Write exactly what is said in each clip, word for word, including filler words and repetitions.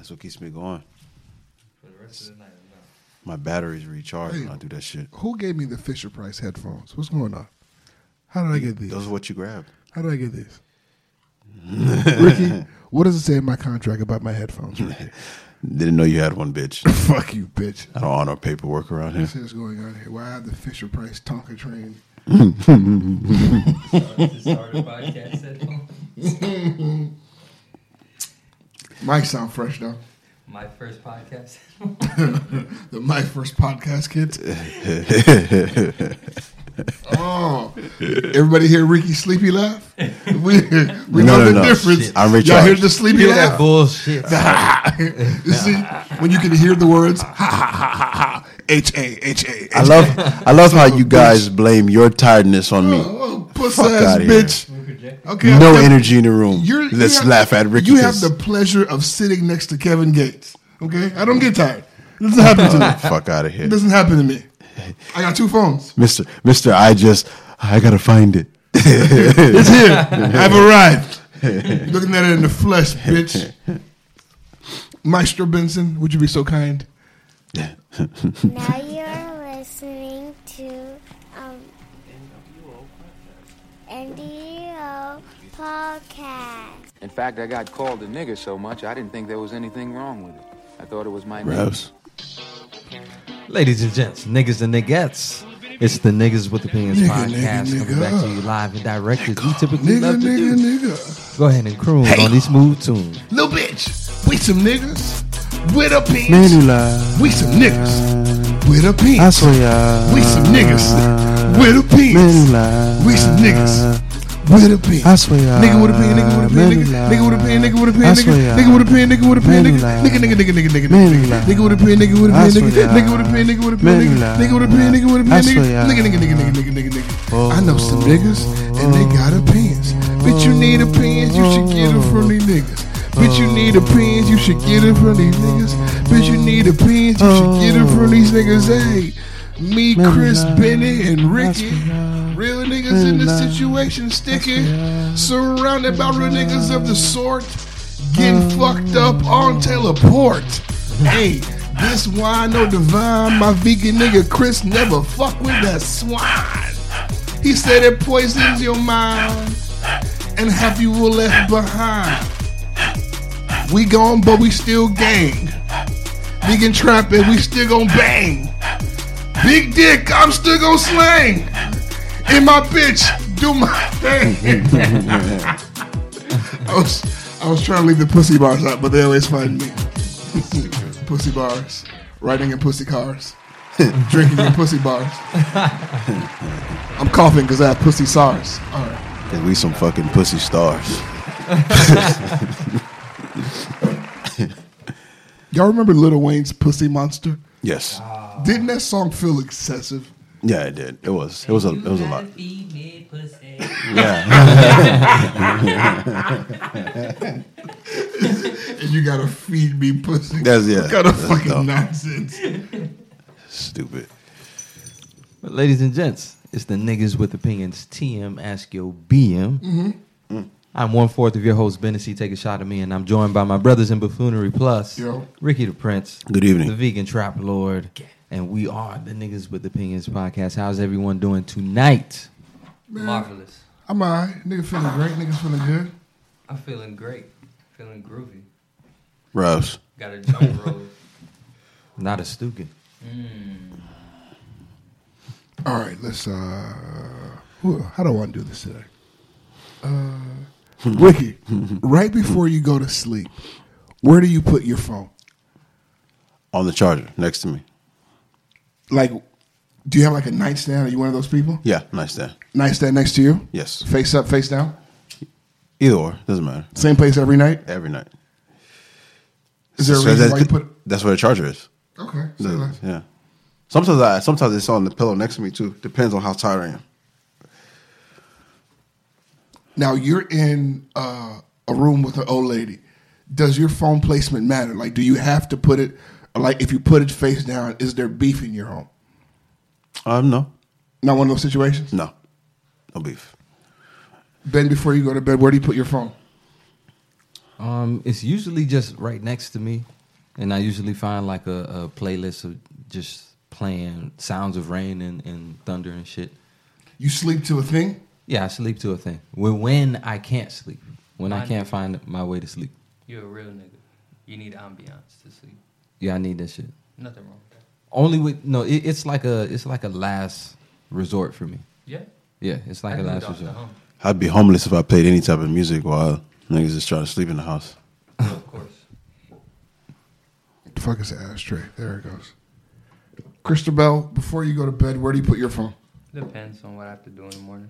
That's what keeps me going. For the rest of the night, no. My battery's recharged Hey, when I do that shit. Who gave me the Fisher Price headphones? What's going on? How did I get these? Those are what you grabbed. How did I get these? Ricky, what does it say in my contract about my headphones, Ricky? Didn't know you had one, bitch. Fuck you, bitch. I don't honor paperwork around here. What's this going on here? Why I have the Fisher Price Tonka train? Start, to start a podcast headphones. Mic sound fresh though. My first podcast. The my first podcast kit. Oh, everybody hear Ricky sleepy laugh? We we No, know no, the no. difference. Shit. I'm Y'all recharged. hear the sleepy Hear that laugh? bullshit. You see, when you can hear the words ha ha ha ha ha H A H A. I love I love how you guys blame your tiredness on me. Oh, puss Fuck ass outta here. bitch. We project. Okay, No okay. energy in the room. You're, Let's you have, laugh at Ricky. You have 'cause- the pleasure of sitting next to Kevin Gates. Okay, I don't get tired. It doesn't happen to me. fuck out of here. It doesn't happen to me. I got two phones. Mister Mister I just I gotta find it. It's here. I've arrived. You're looking at it in the flesh, bitch. Maestro Benson, would you be so kind? Now you're listening to um, N W O Podcast. In fact, I got called a nigger so much, I didn't think there was anything wrong with it. I thought it was my name. Gross. Ladies and gents, niggas and niggettes. It's the Niggas with Opinions Nigga, podcast nigga, coming nigga. back to you live and direct as we typically Nigga, love to nigga, do. nigga. Go ahead and croon on these smooth tunes. Little bitch, we some niggas with a penis. Menula. We some niggas with a I penis. swear. We some niggas with a penis. We some niggas with a penis. I swear. Nigga with a pen, nigga with a pen, nigga, nigga with a pen, nigga with a pen, I nigga, swear. nigga with a pen, nigga with a pen, nigga, Menula. nigga, nigga, nigga, nigga, nigga, Menula. nigga with a pen, nigga with a I pen, nigga, swear. nigga with a pen, nigga with a pen, nigga, Menula. nigga with a pen, nigga with a I pen, nigga, swear. nigga, nigga, nigga, nigga, nigga, nigga, nigga. Oh. I know some niggas and they got opinions. Bitch, you need opinions, you should get it from these niggas. Bitch, you need opinions, you should get it from these niggas. Bitch, you need opinions, you should get it from these niggas. Hey, me, Chris, Benny, and Ricky, real niggas in this situation, sticking, surrounded by real niggas of the sort, getting fucked up on teleport. Hey, this wine no divine, my vegan nigga Chris never fuck with that swine. He said it poisons your mind and have you left behind. We gone, but we still gang. Vegan trapping, we still gon' bang. Big dick, I'm still gon' slang. And my bitch, do my thing. I was, I was trying to leave the pussy bars out, but they always find me. Pussy bars, riding in pussy cars, drinking in pussy bars. I'm coughing because I have pussy SARS. All right. Cause we some fucking pussy stars. Y'all remember Lil Wayne's Pussy Monster? Yes. Didn't that song feel excessive? Yeah, it did. It was. It was a. It was a lot. And you gotta feed me pussy. That's- yeah, What kind of that's fucking dumb. nonsense? Stupid. But ladies and gents, it's the Niggas with Opinions. T M Ask Your B M. Mm-hmm. I'm one fourth of your host, Bennessy. Take a shot at me, and I'm joined by my brothers in Buffoonery Plus, Yo. Ricky the Prince, Good evening. the Vegan Trap Lord, and we are the Niggas with Opinions podcast. How's everyone doing tonight? Marvelous. I'm alright. Nigga feeling great. Nigga feeling good. I'm feeling great. Feeling groovy. Rose. Got a joint roll. Not a Stukin. All right, let's. uh whew, How do I want to do this today? Uh, Ricky, right before you go to sleep, where do you put your phone? On the charger next to me. Like, do you have like a nightstand? Are you one of those people? Yeah, nice there. Nightstand next to you? Yes. Face up, face down? Either or, doesn't matter. Same place every night? Every night. Is there a So reason that- why you put? That's where the charger is. Okay. say The- less. yeah. Sometimes I sometimes it's on the pillow next to me too. Depends on how tired I am. Now you're in uh, a room with an old lady. Does your phone placement matter? Like, do you have to put it? Like, if you put it face down, is there beef in your home? Um, no, Not one of those situations. no, no beef. Ben, before you go to bed, where do you put your phone? Um, it's usually just right next to me, and I usually find like a, a playlist of just playing sounds of rain and, and thunder and shit. You sleep to a thing? Yeah, I sleep to a thing. When when I can't sleep, when I Mine- can't find my way to sleep. You're a real nigga. You need ambiance to sleep. Yeah, I need that shit. Nothing wrong with that. Only with no, it, it's like a it's like a last resort for me. Yeah. Yeah, it's like I a do last Doctor resort. Hum. I'd be homeless if I played any type of music while niggas just trying to sleep in the house. Yeah, of course. The fuck is the ashtray? There it goes. Christabel, before you go to bed, where do you put your phone? Depends on what I have to do in the morning.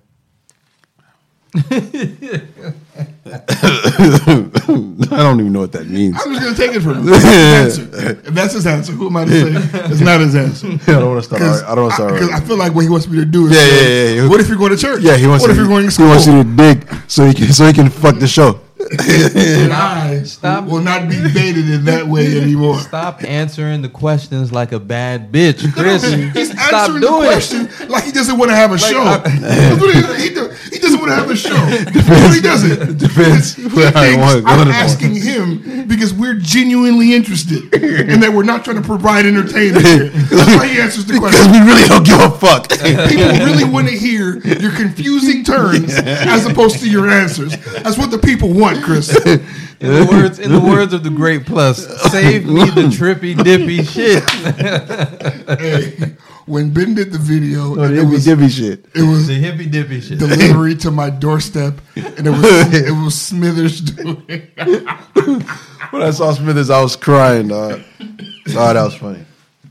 I don't even know what that means. I'm just gonna take it from him. That's his answer. If that's his answer, who am I to say it's not his answer? I don't want to start. I don't want to start. Because I feel like what he wants me to do is Yeah, say, yeah, yeah. What if you're going to church? Yeah, he wants. What to, if you're going to He school? wants you to dig so he can so he can fuck the show. And I Stop. will not be baited in that way anymore. Stop answering the questions like a bad bitch, Chris. He's Stop answering the doing it. question like he doesn't want to have a show. I- That's what he, he, do- he doesn't want to have a show. That's what he doesn't. Depends He where I thinks want to go I'm to. asking him because we're genuinely interested and that we're not trying to provide entertainment. here. That's why he answers the Because question. we really don't give a fuck. People really want to hear your confusing turns as opposed to your answers. That's what the people want, Chris. In the words, in the words of the great plus, save me the trippy dippy shit. Hey, when Ben did the video, No, and the it was hippy shit. it was The hippy dippy shit. delivery to my doorstep, and it was it was Smithers doing it. When I saw Smithers, I was crying. Dog. Oh, that was funny.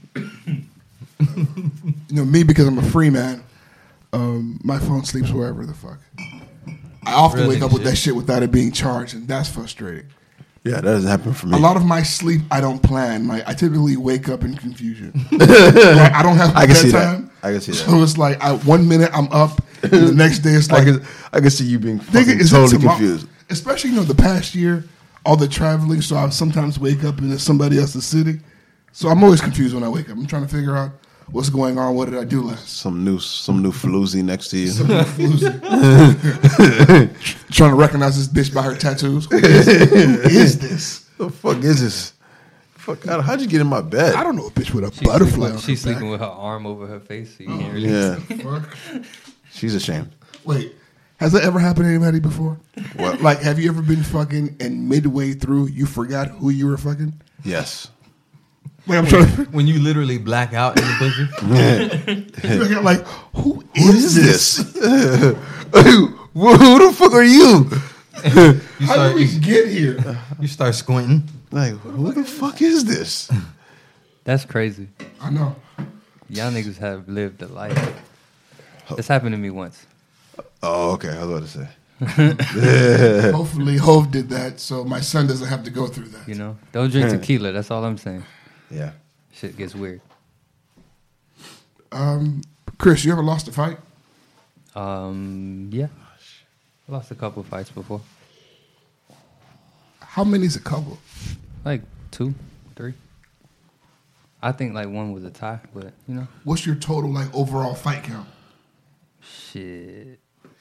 You know, me because I'm a free man. Um, my phone sleeps wherever the fuck. I often Really wake up with shit. that shit without it being charged, and that's frustrating. Yeah, that doesn't happen for me. A lot of my sleep I don't plan. Like I typically wake up in confusion. Like, I don't have I can see bedtime. that. I can see that. So it's like I, one minute I'm up, and the next day it's I like, can, I can see you being nigga, fucking is it totally tomorrow? confused. Especially you know the past year, all the traveling. So I sometimes wake up in somebody else's city. So I'm always confused when I wake up. I'm trying to figure out what's going on. What did I do last? Some new, some new floozy next to you. Trying to recognize this bitch by her tattoos. Who is, who is this? The fuck is this? Fuck, how- how'd you get in my bed? I don't know a bitch with a She's butterfly. sleeping, on she's her back. sleeping with her arm over her face, so you can't really Yeah, Fuck. she's ashamed. Wait, has that ever happened to anybody before? What? Like, have you ever been fucking and midway through you forgot who you were fucking? Yes. Like, I'm trying to When you literally black out in the pussy. figure out, like, who What is is this? this? who, who the fuck are you? You How start, did we you, get here? you start squinting. Like, who the fuck is this? That's crazy. I know. Y'all niggas have lived a life. This happened to me once. Oh, okay. I was about to say. Hopefully, Hove did that, so my son doesn't have to go through that. You know, don't drink tequila. That's all I'm saying. Yeah. Shit gets weird. Um, Chris, you ever lost a fight? Um, yeah, I lost a couple fights before, How many is a couple? like two, three. I think like one was a tie, but you know, What's your total like overall fight count? shit.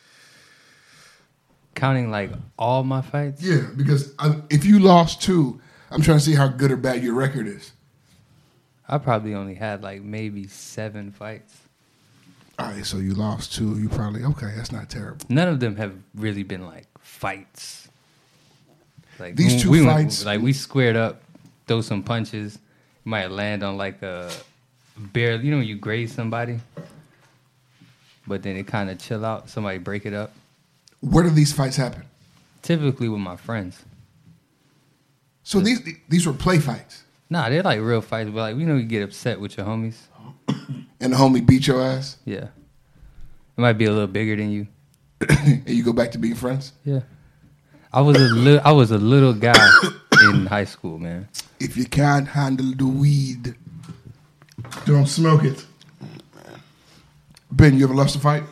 Counting like all my fights, Yeah, because I, if you lost two, I'm trying to see how good or bad your record is. I probably only had like maybe seven fights. All right, so you lost two. You probably okay. That's not terrible. None of them have really been like fights. Like These we- two we went- fights- like we squared up, throw some punches. You might land on like a barely, you know, when you graze somebody, but then it kind of chill out. Somebody break it up. Where do these fights happen? Typically with my friends. So these these were play fights, Nah, they're like real fights, but like you know, you get upset with your homies. and the homie beat your ass, Yeah, it might be a little bigger than you. and you go back to being friends. Yeah, I was a little, I was a little guy in high school, man. If you can't handle the weed, don't smoke it. Ben, you ever lost a fight?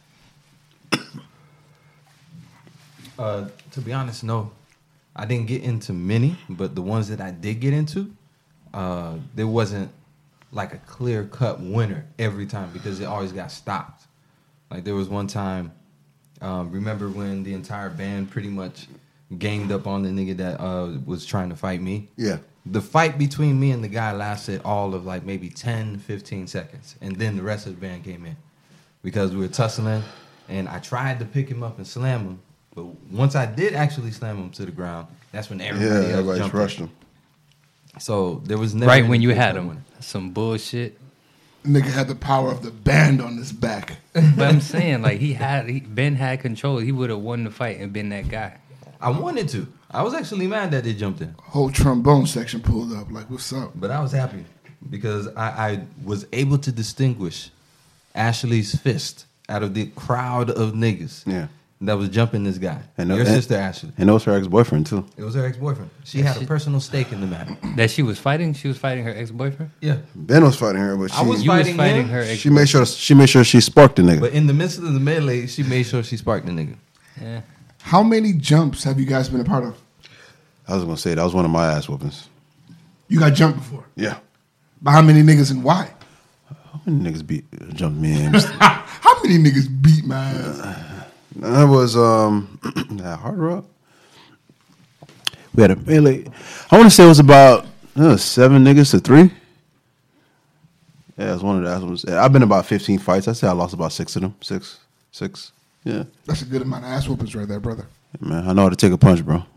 Uh, to be honest, no. I didn't get into many, but the ones that I did get into, uh, there wasn't like a clear cut winner every time because it always got stopped. Like there was one time, um, remember when the entire band pretty much ganged up on the nigga that uh, was trying to fight me. Yeah. The fight between me and the guy lasted all of like maybe ten, fifteen seconds. And then the rest of the band came in. Because we were tussling, and I tried to pick him up and slam him. But once I did actually slam him to the ground, that's when everybody Yeah, else everybody's jumped rushed in. him. So there was never Right when you any had clear-cut him, winner. some bullshit. Nigga had the power of the band on his back. But I'm saying, like, he had he, Ben had control. He would have won the fight and been that guy. I wanted to. I was actually mad that they jumped in. Whole trombone section pulled up. Like, what's up? But I was happy because I, I was able to distinguish Ashley's fist out of the crowd of niggas Yeah. that was jumping this guy. And Your and- sister Ashley. And that was her ex-boyfriend, too. It was her ex-boyfriend. She had a personal stake in the matter. That she was fighting. She was fighting her ex boyfriend. Yeah. Ben was fighting her, but she, I was You was Fighting fighting him? her ex. she made sure she made sure she sparked the nigga. But in the midst of the melee, she made sure she sparked the nigga. Yeah. How many jumps have you guys been a part of? I was going to say, that was one of my ass whoopings. You got jumped before. Yeah. By how many niggas and why? How many niggas beat, jumped me in? How many niggas beat my ass? That was um, at Hard Rock. We had a melee. I want to say it was about uh, seven niggas to three. Yeah, it was one of the ass ones. Yeah, I've been in about fifteen fights. I say I lost about six of them. Six. Six. Yeah. That's a good amount of ass whoopings right there, brother. Man, I know how to take a punch, bro.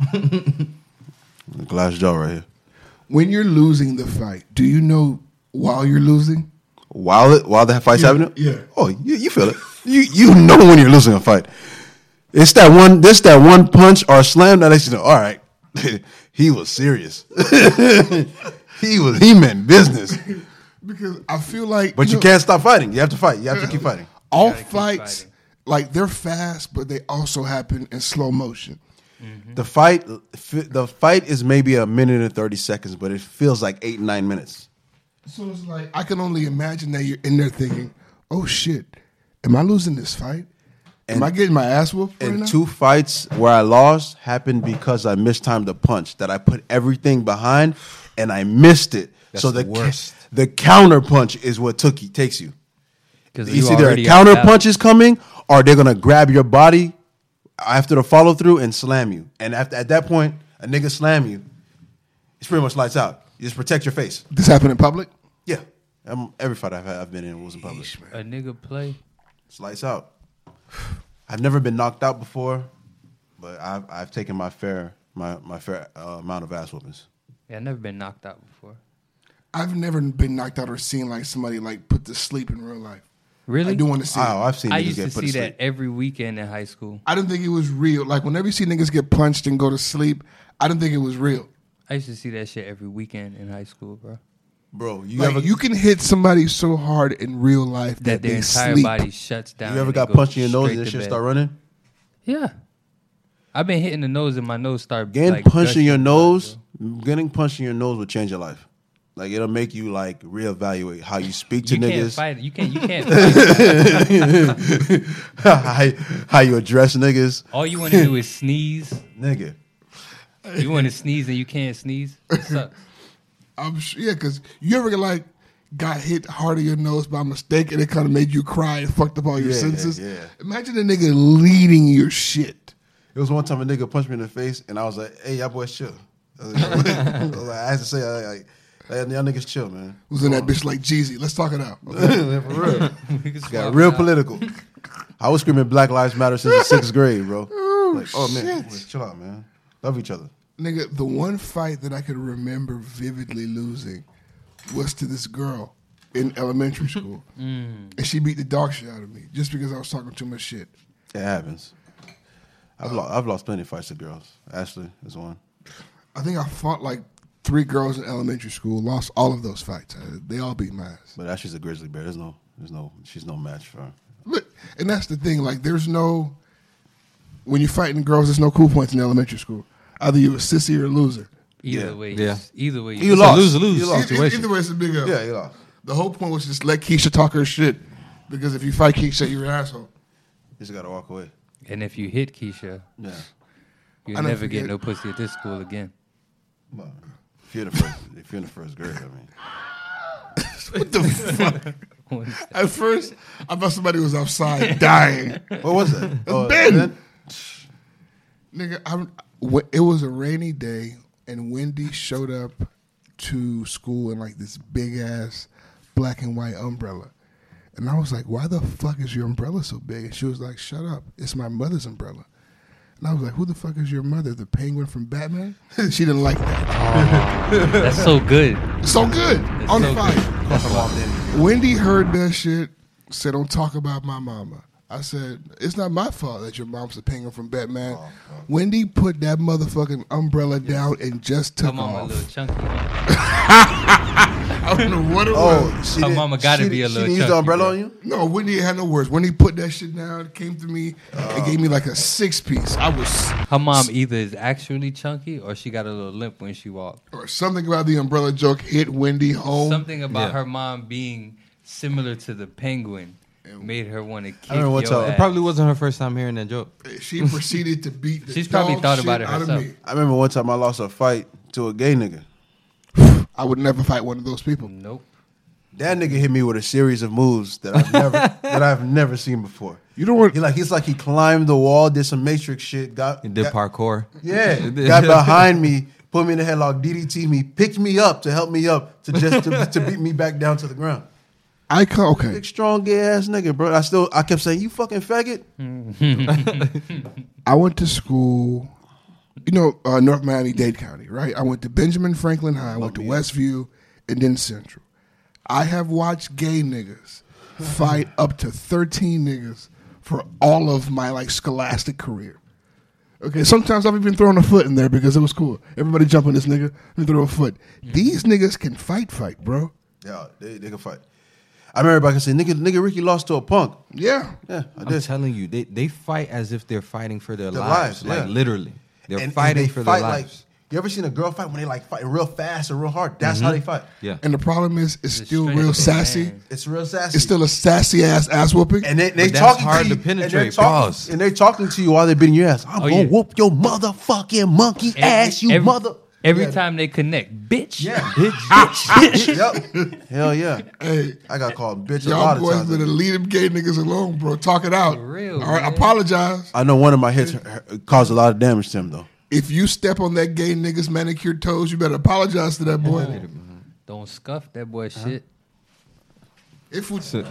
Glass jaw right here. When you're losing the fight, do you know while you're losing? While it while the fight's Yeah, happening? yeah. Oh, you, you feel it. You you know when you're losing a fight. It's that one this that one punch or slam that lets you know, all right, he was serious. he was he meant business. Because I feel like But you know, can't stop fighting. You have to fight. You have to keep fighting. all gotta keep fights, fighting. like they're fast, but they also happen in slow motion. The fight the fight is maybe a minute and thirty seconds, but it feels like eight, nine minutes. So it's like I can only imagine that you're in there thinking, "Oh shit, am I losing this fight? Am And- I getting my ass whooped right And now?" two fights where I lost happened because I mistimed the punch. That I put everything behind and I missed it. That's so the the worst. the counter punch is what took you takes you. Because It's either a counter punch is coming or they're gonna grab your body after the follow through and slam you. And after at that point, a nigga slam you, it's pretty much lights out. You just protect your face. This happened in public. Yeah. Um, every fight I've had, I've been in was in public. a nigga play. It's lights out. I've never been knocked out before, but I've I've taken my fair my my fair uh, amount of ass whoopings. Yeah, I've never been knocked out before. I've never been knocked out or seen like somebody like put to sleep in real life. Really? I do want to see. Oh, it. I've seen I niggas used get to put see to that sleep. every weekend in high school. I didn't think it was real. Like whenever you see niggas get punched and go to sleep, I didn't think it was real. I used to see that shit every weekend in high school, bro. Bro, you Like ever you can hit somebody so hard in real life that, That their they entire sleep. body shuts down. you ever and they got go punched in your nose straight and that to shit bed. start running? Yeah. I've been hitting the nose and my nose start Getting like, punched in gushing your blood, nose, bro. getting punched in your nose will change your life. Like it'll make you like reevaluate how you speak to You can't niggas, fight it. You can't. You can't. Fight it. how, how you address niggas, All you want to do is sneeze. nigga. You want to sneeze and you can't sneeze. It sucks. I'm sure, yeah, because you ever like got hit hard in your nose by mistake and it kind of made you cry and fucked up all your Yeah, senses. yeah. Imagine a nigga leading your shit. It was one time a nigga punched me in the face, and I was like, "Hey, y'all boys chill." I, was like, I, was like, I had to say, like, like, "Hey, y'all niggas chill, man." Was in that bitch like Jeezy. Let's talk it out. For real. Niggas Got walk real out. political. I was screaming Black Lives Matter since the sixth grade, bro. Like, oh man, shit. boys, chill out, man. Love each other. Nigga, the one fight that I could remember vividly losing was to this girl in elementary school. And she beat the dog shit out of me just because I was talking too much shit. It happens. I've lost, I've lost plenty of fights to girls. Ashley is one. I think I fought like three girls in elementary school, lost all of those fights. Uh, They all beat my ass. But Ashley's a grizzly bear. There's no, there's no, she's no match for her. Look, and that's the thing. Like, there's no, when you're fighting girls, there's no cool points in elementary school. Either you're a sissy or a loser. Either Yeah. way, Yeah. Either way, You It's lost. a lose-lose You lost. Either, situation. either way, it's a big L. Yeah, you lost. The whole point was just let Keisha talk her shit. Because if you fight Keisha, you're an asshole. You just gotta walk away. And if you hit Keisha, Yeah. you'll I never never get forget. no pussy at this school again. Well, if you're in the first, if you're in the first grade, I mean, What the fuck? At first, I thought somebody was outside dying. what was that? Oh, Ben. Ben? Nigga, I, wh- it was a rainy day, and Wendy showed up to school in like this big ass black and white umbrella. And I was like, why the fuck is your umbrella so big? And she was like, shut up. It's my mother's umbrella. And I was like, who the fuck is your mother? The penguin from Batman? She didn't like that. Oh, that's so good. So good. That's On so fire. Wendy heard that shit, said, don't talk about my mama. I said, it's not my fault that your mom's the penguin from Batman. Oh, Wendy put that motherfucking umbrella down and just took Her mama off. a little chunky. I don't know what it Oh, was. she Her didn't- mama gotta she be a didn't- little She didn't use the chunky, umbrella bro. on you? No, Wendy had no words. When he put that shit down, it came to me and gave me like a six piece. I was, Her mom either is actually chunky or she got a little limp when she walked. or something about the umbrella joke hit Wendy home. Something about Yeah. her mom being similar to the penguin made her want to kick remember one your time- ass. It probably wasn't her first time hearing that joke. She proceeded to beat the She's probably dog thought shit about it out of herself. me. I remember one time I lost a fight to a gay nigga. I would never fight one of those people. Nope. That nigga hit me with a series of moves that I've never that I've never seen before. You know what? He like he's like he climbed the wall, did some Matrix shit, got He did got, parkour. Yeah, got behind me, put me in the headlock, D D T me, picked me up to help me up to just to, to beat me back down to the ground. I come okay. Big strong gay ass nigga, bro. I still I kept saying you fucking faggot. I went to school, you know, uh, North Miami-Dade County, right? I went to Benjamin Franklin High, I went to Westview, and then Central. I have watched gay niggas fight up to thirteen niggas for all of my like scholastic career. Okay, sometimes I've even thrown a foot in there because it was cool. Everybody jump on this nigga and throw a foot. These niggas can fight, fight, bro. Yeah, they they can fight. I remember everybody saying nigga nigga Ricky lost to a punk. Yeah. Yeah, I I'm did. telling you, they, they fight as if they're fighting for their, Their lives. lives, Like yeah. literally. They're And- and fighting they for fight their like- lives. You ever seen a girl fight when they like fighting real fast or real hard? That's how they fight. Yeah. And the problem is, it's The still strength real of the sassy. man. It's real sassy. It's still a sassy ass ass whooping. and they they But that's talking hard to, to you, penetrate, and they're talking, pause. and they're talking to you while they're beating your ass. I'm Oh, gonna yeah. whoop your motherfucking monkey ass, you every, mother. Every Yeah. time they connect, bitch. Yeah, bitch, bitch, bitch. Yep. Hell yeah. Hey, I got called bitch a y'all lot of boys times. better leave them gay niggas alone, bro. Talk it out. For real, All right, man. apologize. I know one of my hits caused a lot of damage to him though. If you step on that gay nigga's manicured toes, you better apologize to that boy. Don't scuff that boy shit. If we, So-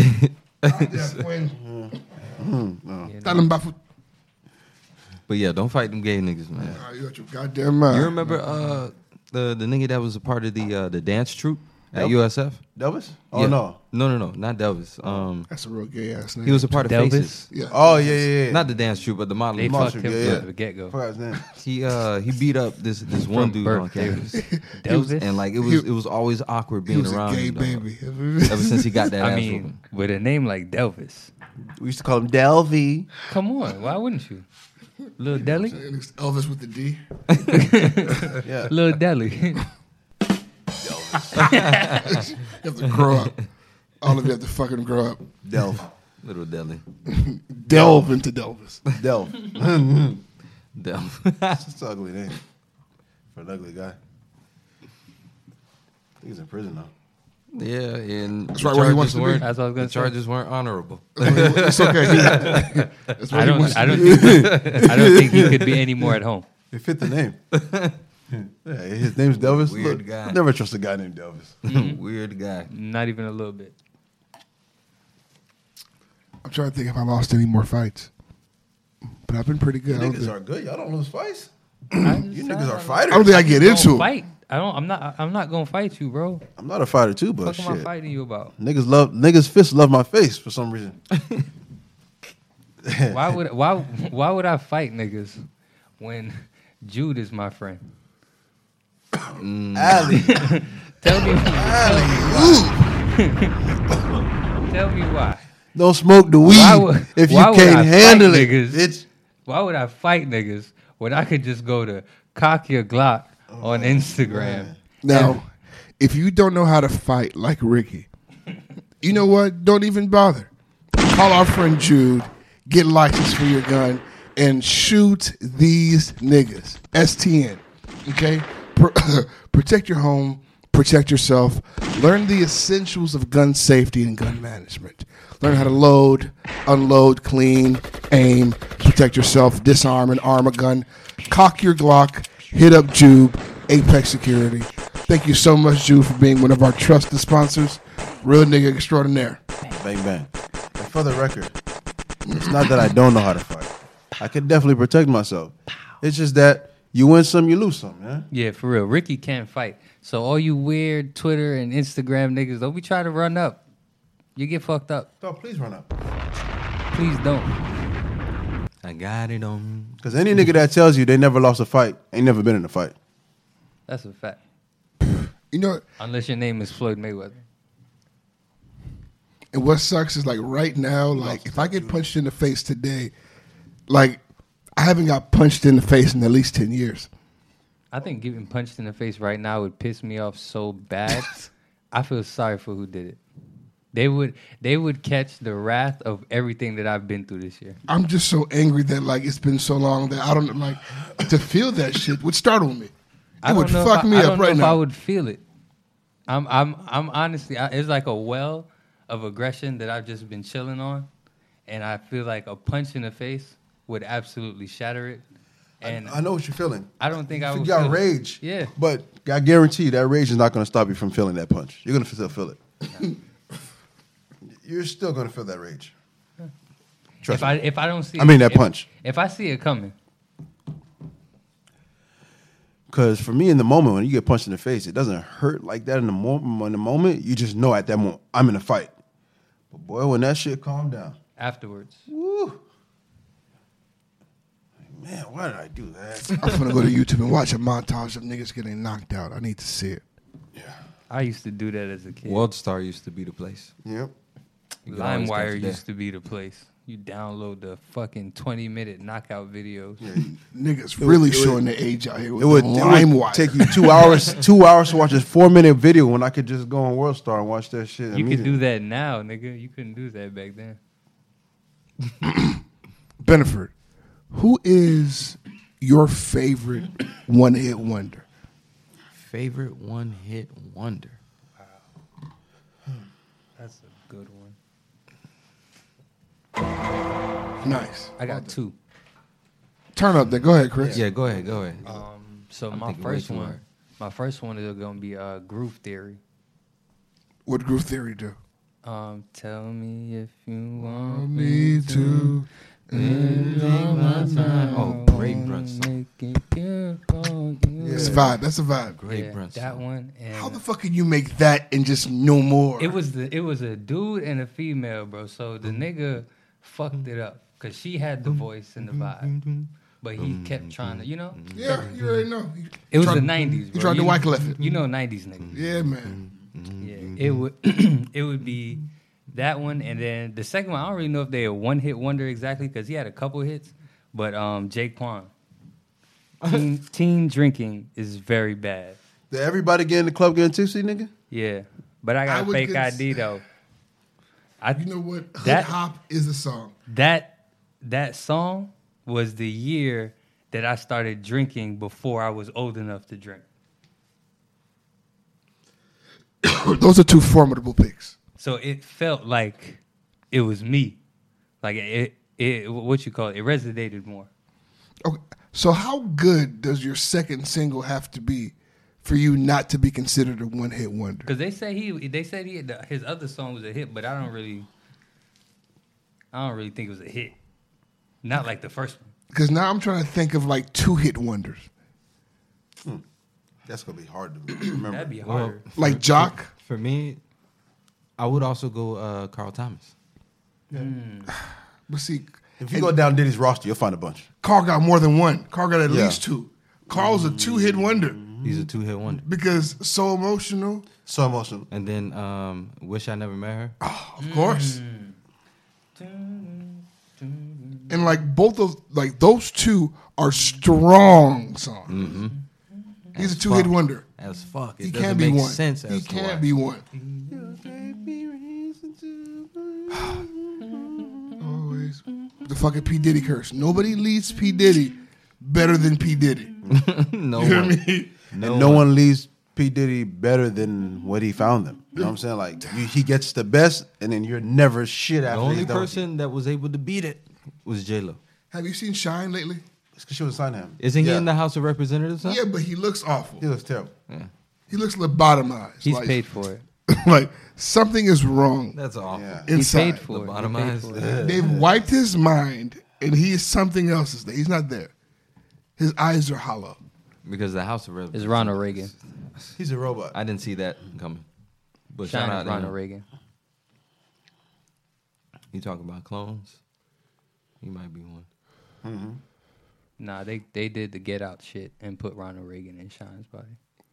You Tell know? him about- But yeah, don't fight them gay niggas, man. Ah, you got your goddamn mind. You remember uh, the the nigga that was a part of the uh, the dance troupe at Yep. U S F? Delvis? Oh Yeah. no. No, no, no, not Delvis. Um, That's a real gay ass nigga. he was a part of Delvis? Faces. Yeah. Oh yeah, yeah, yeah. Not the dance troupe, but the They modeling. Monster, fucked him yeah, yeah. from the get go. Forgot his name. He uh he beat up this this one From dude birth, on campus, Delvis? and like it was He- it was always awkward he being was a around gay him, dog. baby. Ever since he got that I ass mean, whooping. with a name like Delvis. We used to call him Delvy. Come on, why wouldn't you? Little Deli? Elvis with the D. Yeah. Little Deli. You have to grow up. All of you have to fucking grow up. Delv. Little Deli, Delve into Delvis. Delv. Delv. That's an ugly name for an ugly guy. He's in prison now. Yeah, and That's the right where he charges wants to be. weren't- That's what I was gonna the say. charges weren't honorable. It's okay. That's what I he don't. wants I to don't do. think. I don't think he could be any more at home. It fit the name. Yeah, his name's Delvis. Weird Look, guy. Never trust a guy named Delvis. Weird guy. Not even a little bit. I'm trying to think if I lost any more fights. But I've been pretty good. I don't, Niggas think, are good. Y'all don't lose fights. I You just- niggas I- are I fighters. don't think I get Don't into it. fight. I don't. I'm not. I'm not gonna fight you, bro. I'm not a fighter too, but What am I shit. fighting you about? Niggas love niggas fists love my face for some reason. Why would why why would I fight niggas when Jude is my friend? Allie. Tell me. Tell me why. Don't smoke the weed Why would- if you why would can't I handle fight it. niggas? Bitch. Why would I fight niggas when I could just go to Cock Your Glock on Instagram? Now, if you don't know how to fight like Ricky, you know what? Don't even bother. Call our friend Jude, get licensed for your gun, and shoot these niggas. S T N. Okay? Pro- protect your home, protect yourself. Learn the essentials of gun safety and gun management. Learn how to load, unload, clean, aim, protect yourself, disarm and arm a gun. Cock your Glock. Hit up Jube, Apex Security. Thank you so much, Jube, for being one of our trusted sponsors. Real nigga extraordinaire. Bang, bang. And for the record, it's not that I don't know how to fight. I can definitely protect myself. It's just that you win some, you lose some, man. Yeah, for real. Ricky can't fight. So all you weird Twitter and Instagram niggas, don't be trying to run up. You get fucked up. Oh, please run up. Please don't. I got it on. Because any nigga that tells you they never lost a fight ain't never been in a fight. That's a fact. You know, Unless your name is Floyd Mayweather. and what sucks is like right now, like if I get punched in the face today, like I haven't got punched in the face in at least ten years. I think getting punched in the face right now would piss me off so bad. I feel sorry for who did it. They would they would catch the wrath of everything that I've been through this year. I'm just so angry that like it's been so long that I don't like to feel that shit would startle me. It I don't would know fuck if I, me I up don't know right if now. I would feel it. I'm I'm I'm honestly I, it's like a well of aggression that I've just been chilling on, and I feel like a punch in the face would absolutely shatter it. And I know what you're feeling. I don't think I You would got feel it. rage. Yeah. But I guarantee you that rage is not going to stop you from feeling that punch. You're going to still feel it. You're still going to feel that rage. Trust If I me. if I don't see, I mean that if, punch. If I see it coming, Because for me, in the moment when you get punched in the face, it doesn't hurt like that in the moment. In the moment, you just know at that moment I'm in a fight. But boy, when that shit calmed down, afterwards, woo, man, why did I do that? I'm gonna go to YouTube and watch a montage of niggas getting knocked out. I need to see it. I used to do that as a kid. WorldStar used to be the place. Yep. You could always LimeWire catch it there. used to be the place. You download the fucking twenty minute knockout videos. Niggas really it would- showing their age out here with It would, the it lime would wire. take you two hours, two hours to watch this four minute video when I could just go on WorldStar and watch that shit. You could do immediately. that now, nigga. You couldn't do that back then. Beneford, who is your favorite one hit wonder? Favorite one hit wonder. That's a good one. Nice. I got two. Turn up there. Go ahead, Chris. Yeah, go ahead, go ahead. Um, so I'm my thinking way first too one, hard. my first one is gonna be uh, Groove Theory. What Groove Theory do? Um, tell me if you want Me too. Oh, great Brunson. It's a vibe. That's a vibe. Great Yeah, Brunson. that one. And How the fuck can you make that and just no more? It was the it was a dude and a female, bro. So the nigga fucked it up because she had the voice and the vibe, but he kept trying to, you know. yeah, you already know. He It was tried- the nineties. He tried to you, Wyclef it. You know, nineties niggas. Yeah, man. Yeah, it would it would be that one, and then the second one. I don't really know if they a one hit wonder exactly because he had a couple hits, but um, Jake Quan. Teen, teen drinking is very bad. Did everybody get in the club getting tipsy, nigga? Yeah, but I got I a would fake cons- I D though. I You know what? Hood That- Hop is the song. that that song was the year that I started drinking before I was old enough to drink. Those are two formidable picks. So it felt like it was me. Like it, it what you call it, it resonated more. Okay. So how good does your second single have to be for you not to be considered a one hit wonder? Because they say he, they said he, his other song was a hit, but I don't really, I don't really think it was a hit. Not like the first one. Because now I'm trying to think of like two hit wonders. That's gonna be hard to remember. That'd be Well, harder. Like Jock. For me, I would also go uh, Carl Thomas. But see, If you go down Diddy's roster, you'll find a bunch. Carl got more than one. Carl got at Yeah. least two. Carl's a two hit wonder He's a two hit wonder. because So Emotional, So emotional. And then um, Wish I Never Met Her. of course. And like both of like those two are strong songs. He's a two hit wonder. As fuck. It He doesn't can't be make one. sense He as to why. can't be one. Always the fucking P Diddy curse. Nobody leads P Diddy better than P Diddy. no You know one. what I mean? No, and no one leaves P. Diddy better than what he found them. You know what I'm saying? Like, you, he gets the best, and then you're never shit The after only he's done with person that was able to beat it was J Lo. Have you seen Shine lately? It's because she was signed to him. Isn't he Yeah. in the House of Representatives? Huh? Yeah, but he looks awful. He looks terrible. Yeah. He looks lobotomized. He's like, paid for it. like something is wrong That's awful. Yeah. He inside. paid for it. He paid Lobotomized. for it. They've wiped his mind, and he is something else. Is there. He's not there. His eyes are hollow. Because the House of Representatives. It's Ronald Reagan. He's a robot. I didn't see that coming. But shout Shout out out to Ronald him. Reagan. You talk about clones? He might be one. Nah, they they did the Get Out shit and put Ronald Reagan in Sean's body.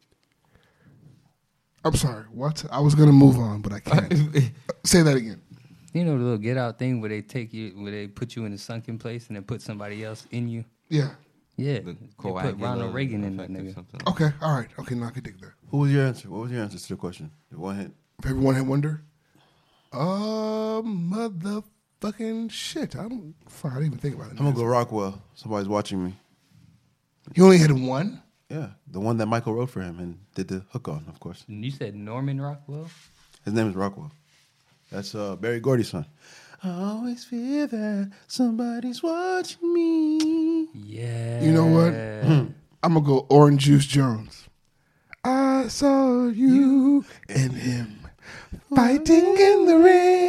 I'm sorry. What? I was gonna move on, but I can't. Say that again. You know the little Get Out thing where they take you, where they put you in a sunken place and then put somebody else in you. Yeah. Yeah, The they put Ronald coagulant Reagan in that effect or nigga. something. Okay. All right. Okay. Now I can dig that. Who was your answer? What was your answer to the question? The one hit. Favorite one hit wonder? Uh, motherfucking shit. I don't. Fuck, I didn't even think about it. I'm gonna go Rockwell. Somebody's watching me. He only had one. Yeah, the one that Michael wrote for him and did the hook on, of course. And you said Norman Rockwell? His name is Rockwell. That's uh, Barry Gordy's son. I always fear that somebody's watching me. Yeah. You know what? I'm gonna go Orange Juice Jones. I saw you and him fighting in the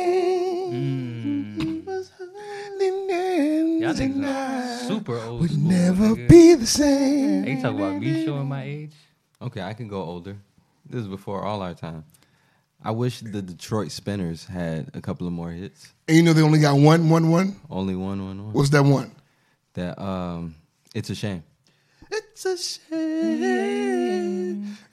rain. Was hiding in Y'all the niggas night. are super old Would school, never nigga. be the same. They talk about me showing my age. Okay, I can go older. This is before all our time. I wish the Detroit Spinners had a couple of more hits. And you know they only got one, one, one. Only one, one, one. What's that one? That um, it's a shame. It's a shame.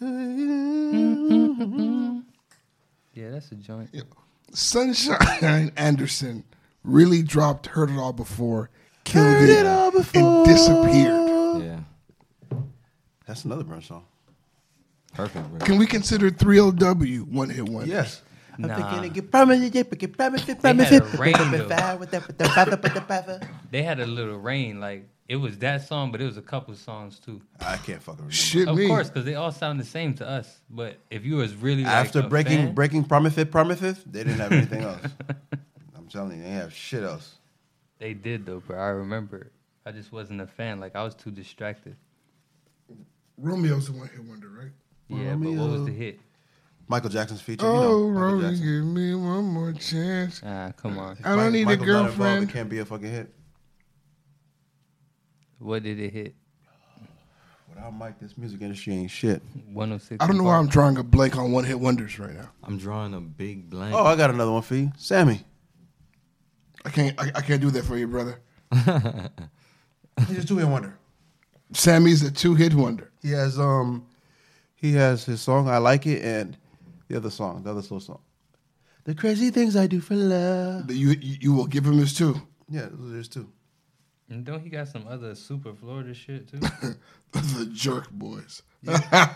Yeah, that's a joint. Sunshine Anderson really dropped "Heard It All Before," killed Heard it, it all and before. disappeared. Yeah, That's another Burn song. perfect. Bro. Can we consider three L W one hit wonder? Yes. Nah. I'm thinking get promise, get get promise, They promise, had a rain, though. with that with the papa, with the papa. They had a little rain. Like, it was that song, but it was a couple songs, too. I can't fucking remember. Shit Of me. course, because they all sound the same to us. But if you was really like After a breaking fan, breaking Promise It, Promise It, they didn't have anything else. I'm telling you, they have shit else. they did, though, bro. I remember. I just wasn't a fan. Like, I was too distracted. Romeo's a one hit wonder, right? Yeah, but what was Romeo. the hit? Michael Jackson's feature. You Oh, know, Michael Romeo, Jackson. give me one more chance. Ah, come on. I don't need Michael's a not involved, girlfriend. It can't be a fucking hit. What did it hit? Without Mike, this music industry ain't shit. one oh six. I don't know why I'm drawing a blank on one hit wonders right now. I'm drawing a big blank. Oh, I got another one for you, Sammy. I can't. I, I can't do that for you, brother. He's a two hit wonder. Sammy's a two hit wonder. He has um, he has his song "I Like It" and the other song, the other slow song, "The Crazy Things I Do for Love." You you, you will give him his two. Yeah, there's two. And don't he got some other super Florida shit, too? The Jerk Boys. You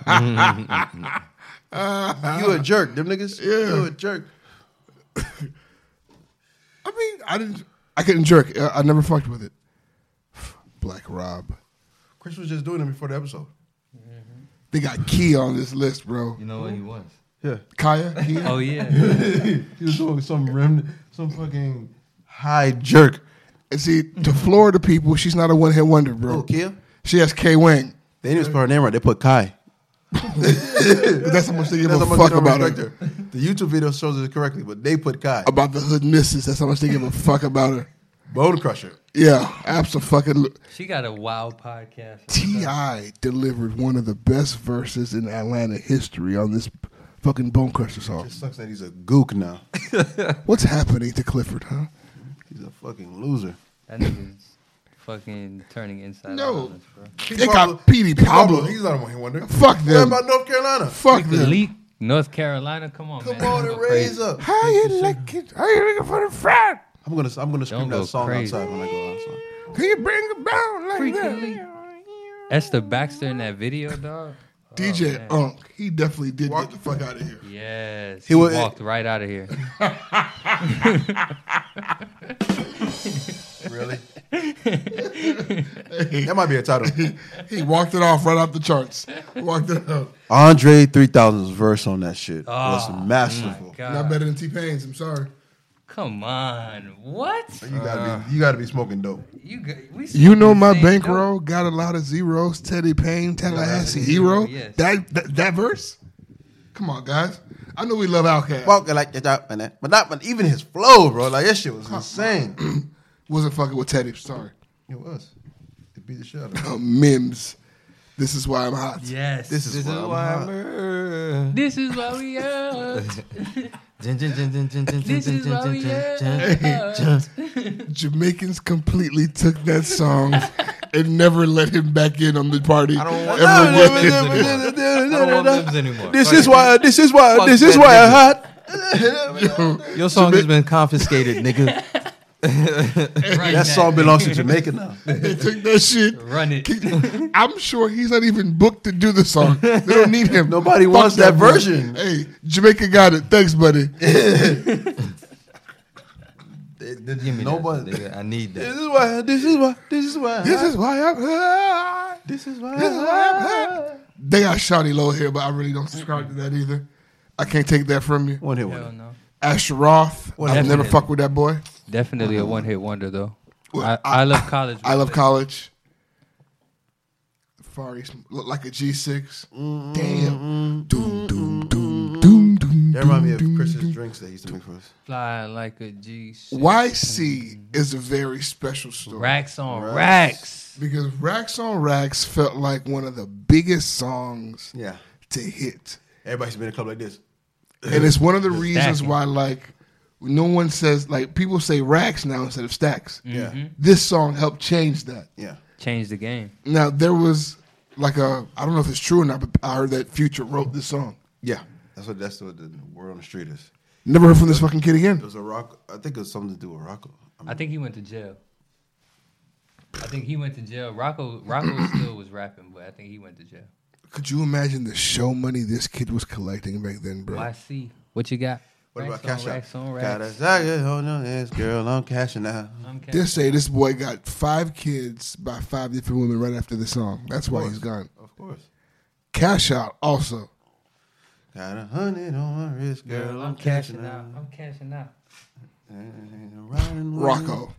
a jerk, them niggas. Yeah. You a jerk. I mean, I didn't. I couldn't jerk. I, I never fucked with it. Black Rob. Chris was just doing it before the episode. They got Key on this list, bro. You know what he was? Yeah, Kaya. Key? Oh, yeah. he was doing some rem, some fucking high jerk. And see, to Florida people, she's not a one hit wonder, bro. Oh, Kia. She has K Wang. They didn't spell her name right. They put Kai. But that's how much they give That's a how much fuck they don't about her. respect her. The YouTube video shows it correctly, but they put Kai. About the hood missus. That's how much they give a fuck about her. Bone Crusher. Yeah, absolutely. She got a wild podcast. T I delivered one of the best verses in Atlanta history on this fucking Bone Crusher song. It sucks that he's a gook now. What's happening to Clifford, huh? He's a fucking loser. That nigga's fucking turning inside out No. on us, bro. They got Petey Pablo. He's not a one hit wonder. Fuck What them. about North Carolina? Fuck The them. leak, North Carolina. Come on, Come man. on Don't and go raise crazy. up. How you like it? How you looking for the frat? I'm gonna I'm gonna scream Don't go that song crazy. outside when I go outside. Can you bring it down like Freaking that? Esther Baxter in that video, dog. D J man. Unk, he definitely did get the fuck out of here. Yes, He he, wa- walked right out of here. Really? That might be a title. He walked it off right off the charts. Walked it out. Andre three thousand's verse on that shit was Oh, masterful. God. Not better than T Pain's. I'm sorry. Come on, what? You gotta be, you gotta be smoking dope. You got, we You know smoking my the same bankroll dope. got a lot of zeros. Teddy Payne, Tallahassee Yeah, hero. yes. That, that that verse. Come on, guys. I know we love Outkast. Walking like that, and that, but not, but even his flow, bro. Like that shit was insane. Wasn't fucking with Teddy. Sorry. It was. It beat the shit out of him. Oh, Mims. This is why I'm hot. Yes. This is This is why I'm why hot. I'm here. This is why we are. Dun, dun, dun, dun, dun, dun, This dun, is dun, why we dun, dun, dun. are. Jamaicans completely took that song and never let him back in on the party. I don't want ever I don't again. want Mims anymore. I don't want Mims anymore. This Fuck is it. why. This is why. Fuck This is that why I'm nigga. hot. Your song has been confiscated, nigga. Right That song belongs to Jamaica now. They took that shit. Run it. I'm sure he's not even booked to do the song. They don't need him. Nobody Fuck wants that boy. version. Hey, Jamaica got it. Thanks, buddy. Give me Nobody. that, nigga. I need This that. is why. This is why. This is why. This is why I'm hot. This is why. This is why I'm hot. They got Shawty Low here, but I really don't subscribe to that either. I can't take that from you. One hit Hell one. no. Asher Roth. Well, I've never definitely. fucked with that boy. Definitely a one hit wonder though. Well, I, I- I love college. I love college. Far East look like a G six. Damn. Doom, doom, doom, doom, doom. That remind me of doom, Chris's doom. drinks that he used to make for us. Fly like a G. Y C is a very special story. Racks on Racks. racks. Because Racks on Racks felt like one of the biggest songs Yeah. to hit. Everybody's been in a club like this. And it's one of the reasons Stacking. why, like, no one says, like, people say racks now instead of stacks. Yeah. This song helped change that. Yeah. Change the game. Now, there was, like, a, I don't know if it's true or not, but I heard that Future wrote this song. Yeah. That's what that's what the word on the street is. Never heard from this fucking kid It again. was a rock. I think it was something to do with Rocco. I mean, I think he went to jail. I think he went to jail. Rocco Rocco still was rapping, but I think he went to jail. Could you imagine the show money this kid was collecting back then, bro? Y C, what you got? what about Racks cash on out? racks on Got racks. a hold on, yes, girl, I'm cashing out. I'm They catching say up. this boy got five kids by five different women right after the song. That's why he's gone. Of course. Cash Out also. Got a hundred on my wrist, girl, Girl, I'm, I'm cashing, cashing out. out. I'm cashing out. Riding with Rocco.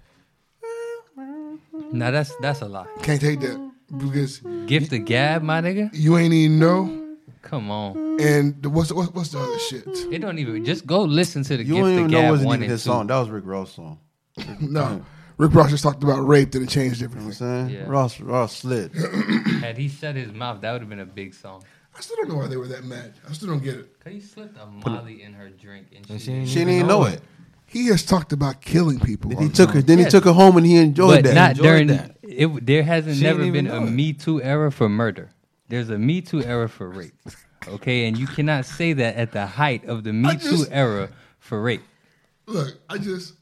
Now that's that's a lie. Can't take that because Gift the gab, my nigga. you ain't even know. Come on. And the, what's, what's what's the other shit? It don't even just go listen to the You Gift don't the even know gab wasn't one even and his two. song. That was Rick Ross' song. No, Rick Ross just talked about rape and it changed You know what I'm everything. saying? Yeah. Ross Ross slid. Had he shut his mouth, that would have been a big song. I still don't know why they were that mad. I still don't get it. Cause he slipped a Molly in her drink and And she. she ain't She didn't even know it. He has talked about killing people. Then on he the took song. her. Then he Yes. took her home and he enjoyed But that. not Enjoyed during. that. It, there hasn't She never didn't been even a know it. Me Too era for murder. There's a Me Too era for rape. Okay, and you cannot say that at the height of the Me I Too just- era for rape. Look, I just.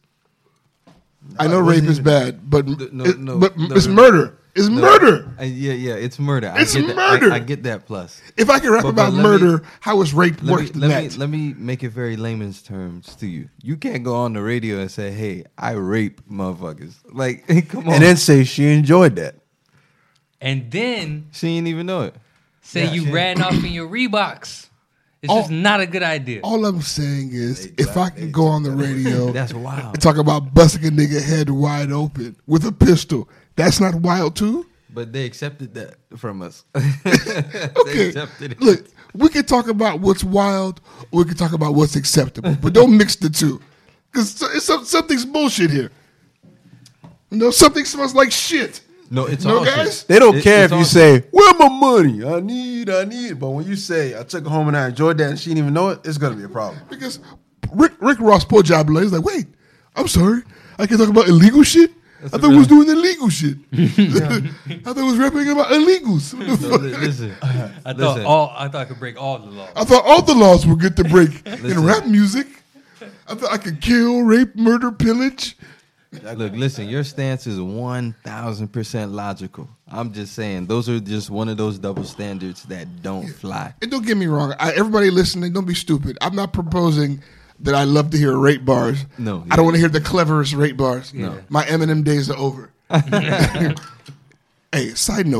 I know rape is bad, but No, it- no, but no, it's no. murder. It's No, murder. uh, yeah, yeah, it's murder. It's I get that, murder. I, I get that plus. If I can rap But- about but let me- murder, how is rape Let worse me, than let that? me let me make it very layman's terms to you. You can't go on the radio and say, "Hey, I rape motherfuckers." Like, come on. And then say she enjoyed that. And then she didn't even know it. say Yeah, you she- ran off in your Reeboks. It's Oh. just not a good idea. All I'm saying is, They if I black- can they go took on the that radio That's wild. and talk about busting a nigga head wide open with a pistol, that's not wild too? But they accepted that from us. Okay, They accepted it. look, we can talk about what's wild, or we can talk about what's acceptable, but don't mix the two, because something's bullshit here. You know, something smells like shit. No, it's No, all guys? shit. They don't It- care it's if you all say, "Where my money? I need, I need." But when you say, "I took her home and I enjoyed that," and she didn't even know it, it's gonna be a problem. Because Rick Rick Ross, poor job, he's like, wait, I'm sorry, I can talk about illegal shit. That's I a thought we was real- doing illegal shit. I thought we was rapping about illegals. What the No, fuck? li- listen, I thought listen. all I thought I could break all the laws. I thought all the laws were good to break in Listen. rap music. I thought I could kill, rape, murder, pillage. Look, listen. Your stance is one thousand percent logical. I'm just saying those are just one of those double standards that don't fly. And don't get me wrong, I, everybody listening, don't be stupid. I'm not proposing that I love to hear rape bars. No, I don't want to hear the cleverest rape bars. No. My Eminem days are over. Hey, side note,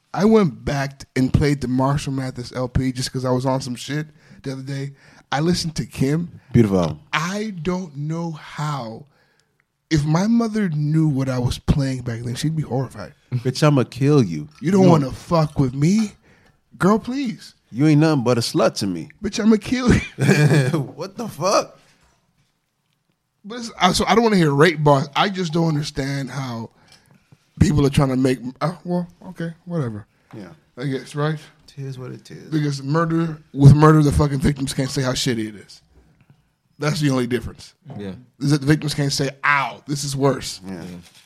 I went back and played the Marshall Mathers L P just because I was on some shit the other day. I listened to Kim. Beautiful album. I don't know how. If my mother knew what I was playing back then, she'd be horrified. Bitch, I'ma kill you. You don't want to fuck with me? Girl, please. You ain't nothing but a slut to me. Bitch, I'ma kill you. What the fuck? But it's, I, so I don't want to hear rape bars. I just don't understand how people are trying to make. Uh, well, okay, whatever. Yeah. I guess, right? It is what it is. Because murder, with murder, the fucking victims can't say how shitty it is. That's the only difference. Yeah. Is that the victims can't say, ow, this is worse. Yeah.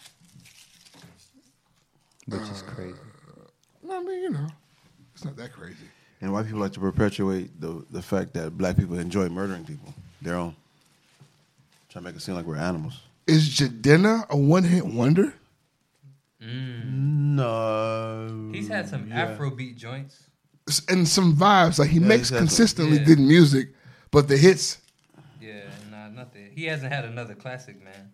Which is crazy. I mean, you know, it's not that crazy. And white people like to perpetuate the the fact that black people enjoy murdering people. Their own. Try to make it seem like we're animals. Is Jadena a one-hit wonder? No. He's had some Afrobeat joints. And some vibes. Like, he Yeah, makes he's had some- consistently yeah. good music, but the hits, Yeah, nah, nothing. He hasn't had another classic, man.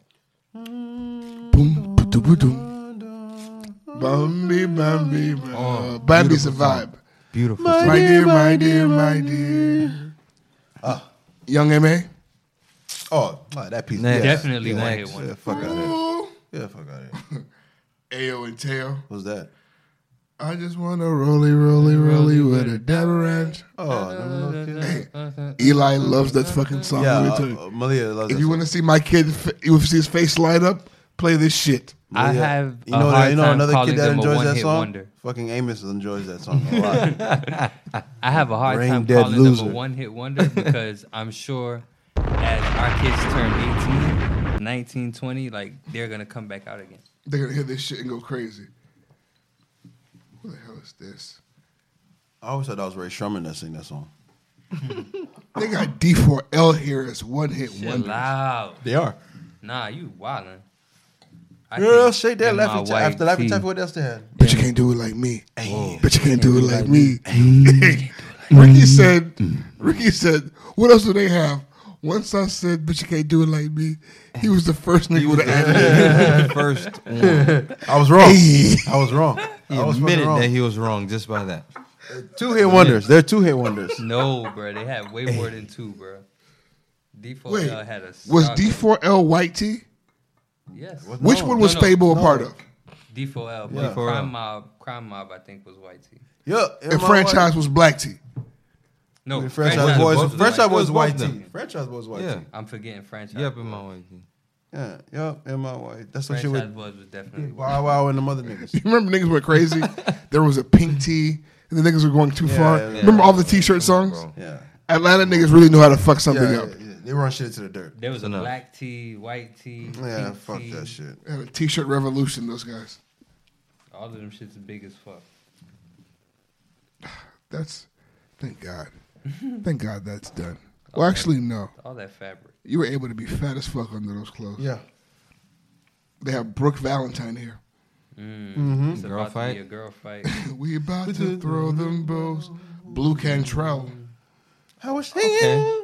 boom, ba-doo-ba-doom. Bambi, Bambi, Bambi. Oh, Bambi's a beautiful song. vibe. Beautiful. My song. dear, my dear, my dear. Ah. Young M A? Oh, oh, that piece. Next. Yeah. Definitely yeah. one hit Yeah, wonder. fuck out of here. Ooh. Yeah, fuck out of here. Ayo and Teo. What's that? I just want to rolly, rolly, rolly with a dabber ranch. Oh, them little kids. Hey, Eli loves that fucking song. Yeah, Let me tell you. uh, uh, Malia loves If that you song. want to see my kid, you want to see his face light up, play this shit. I Malia- have You a know, hard you know time another calling kid that them a enjoys that one-hit song? wonder. Fucking Amos enjoys that song a lot. I have a hard Brain time dead calling loser. them a one-hit wonder because I'm sure as our kids turn eighteen, nineteen, twenty, like they're gonna come back out again. They're going to hear this shit and go crazy. Who the hell is this? I always thought that was Ray Sherman that sang that song. They got D four L here as one hit Chill wonder. out. They are. Nah, you wildin'. I Girl, think shake that them laughing my taffy. white After laughing tee. taffy, what else they had? But you can't do it like me. Hey. But you can't do it like me. Ricky said, Ricky said, what else do they have? Once I said, but you can't do it like me, he was the first nigga with an added. First one. I was wrong. Hey. I was wrong. He I was fucking admitted wrong. that he was wrong just by that. Two hit wonders. They're two hit wonders. No, bro, they had way more than two, bro. D four Wait, L had a was struggle. D four L white tee? Yes. Which No, one was no, no, Fable no. a part of? D four L, but Yeah. Crime Mob, Crime Mob, I think was white tee. Yup. And Franchise was black tee. No, Franchise Franchise Boys. was Franchise white. was Both white of them. tee. Franchise was white Yeah. tee. I'm forgetting Franchise. Yep, Boys. in my way. Yeah. Yup. In my way. That's what shit Franchise with Boys was definitely white. Wow Wow and the mother niggas. You remember niggas went crazy? There was a pink tee, and the niggas were going too Yeah, far. yeah, yeah. Remember all the t-shirt songs? Bro. Yeah. Atlanta niggas really knew how to fuck something Yeah, yeah, Mm-hmm. up. yeah. They run shit to the dirt. There was a Enough. black tee, white tee, Yeah, pink fuck tee. that shit. They had a t-shirt revolution, those guys. All of them shits big as fuck. That's, thank God. Thank God that's done. Well, actually, no. All that fabric. You were able to be fat as fuck under those clothes. Yeah. They have Brooke Valentine here. Mm. It's Girl about to fight? be a girl fight. We about to throw them bows. Blue Cantrell. I was singing.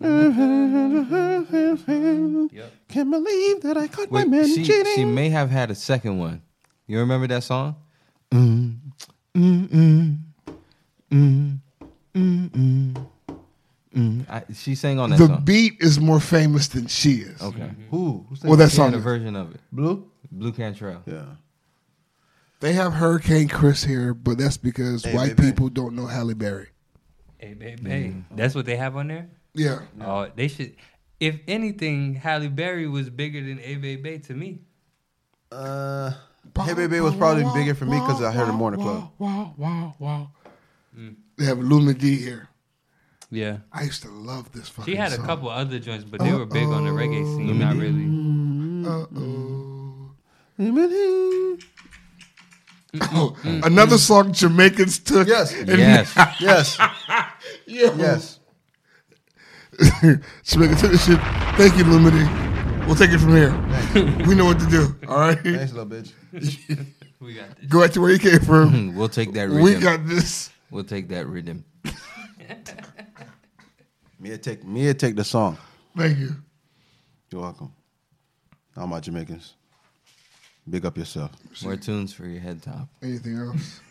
Yep. Can't believe that I caught Wait, my man she, cheating. she may have had a second one. You remember that song? Mm, mm, mm, mm, mm, mm, mm. I, she sang on that The song. beat is more famous than she is. Okay. Who? Who's Well, that She had song a is. version of it. Blue? Blue Cantrell. Yeah. They have Hurricane Chris here, but that's because Hey, white baby. people don't know Halle Berry. Hey, babe, hey. That's what they have on there? Yeah. Oh, they should. If anything, Halle Berry was bigger than A Bay Bay to me. Uh, Hey Baby was probably bigger for me because I heard her more in the club. Wow, wow, wow. They have Luna D here. Yeah. I used to love this fucking She had a song. couple other joints, but they were big on the reggae scene. Not really. Uh-oh. Oh, another song Jamaicans took. Yes. Yes. Yes. Yeah. Yes. Jamaicans took this shit. Thank you, Lumity. We'll take it from here. We know what to do. All right? Thanks, little bitch. We got this. Go back to where you came from. We'll take that rhythm. We got this. We'll take that rhythm. Mia take Mia take the song. Thank you. You're welcome. All my Jamaicans. Big up yourself. More tunes for your head top. Anything else?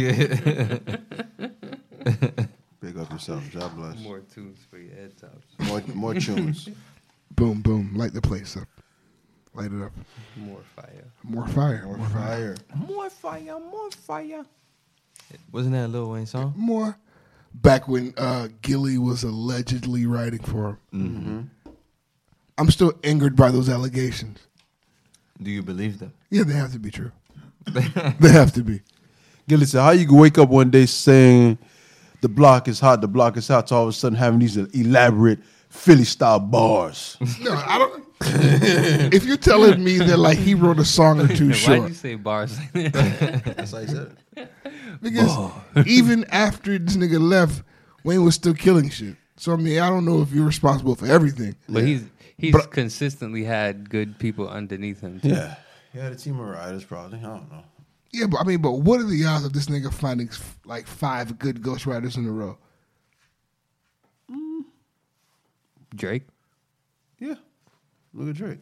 Big up yourself. God bless. More tunes for your head tops. More, more tunes. Boom, boom. Light the place up. Light it up. More fire. More fire. More fire. More fire, more fire. Wasn't that a Lil Wayne song? More. Back when uh, Gilly was allegedly writing for him. Mm-hmm. I'm still angered by those allegations. Do you believe them? Yeah, they have to be true. They have to be. Gilly said, how you can wake up one day saying the block is hot, the block is hot, to all of a sudden having these elaborate Philly-style bars. No, I don't. If you're telling me that like he wrote a song or two Why'd short, you say bars like that? That's how he said it. because even after this nigga left, Wayne was still killing shit. So I mean, I don't know if you're responsible for everything. But he's he's But- consistently had good people underneath him. Too. Yeah. He had a team of writers, probably. I don't know. Yeah, but I mean, but what are the odds of this nigga finding f- like five good ghostwriters in a row? Drake. Yeah. Look at Drake.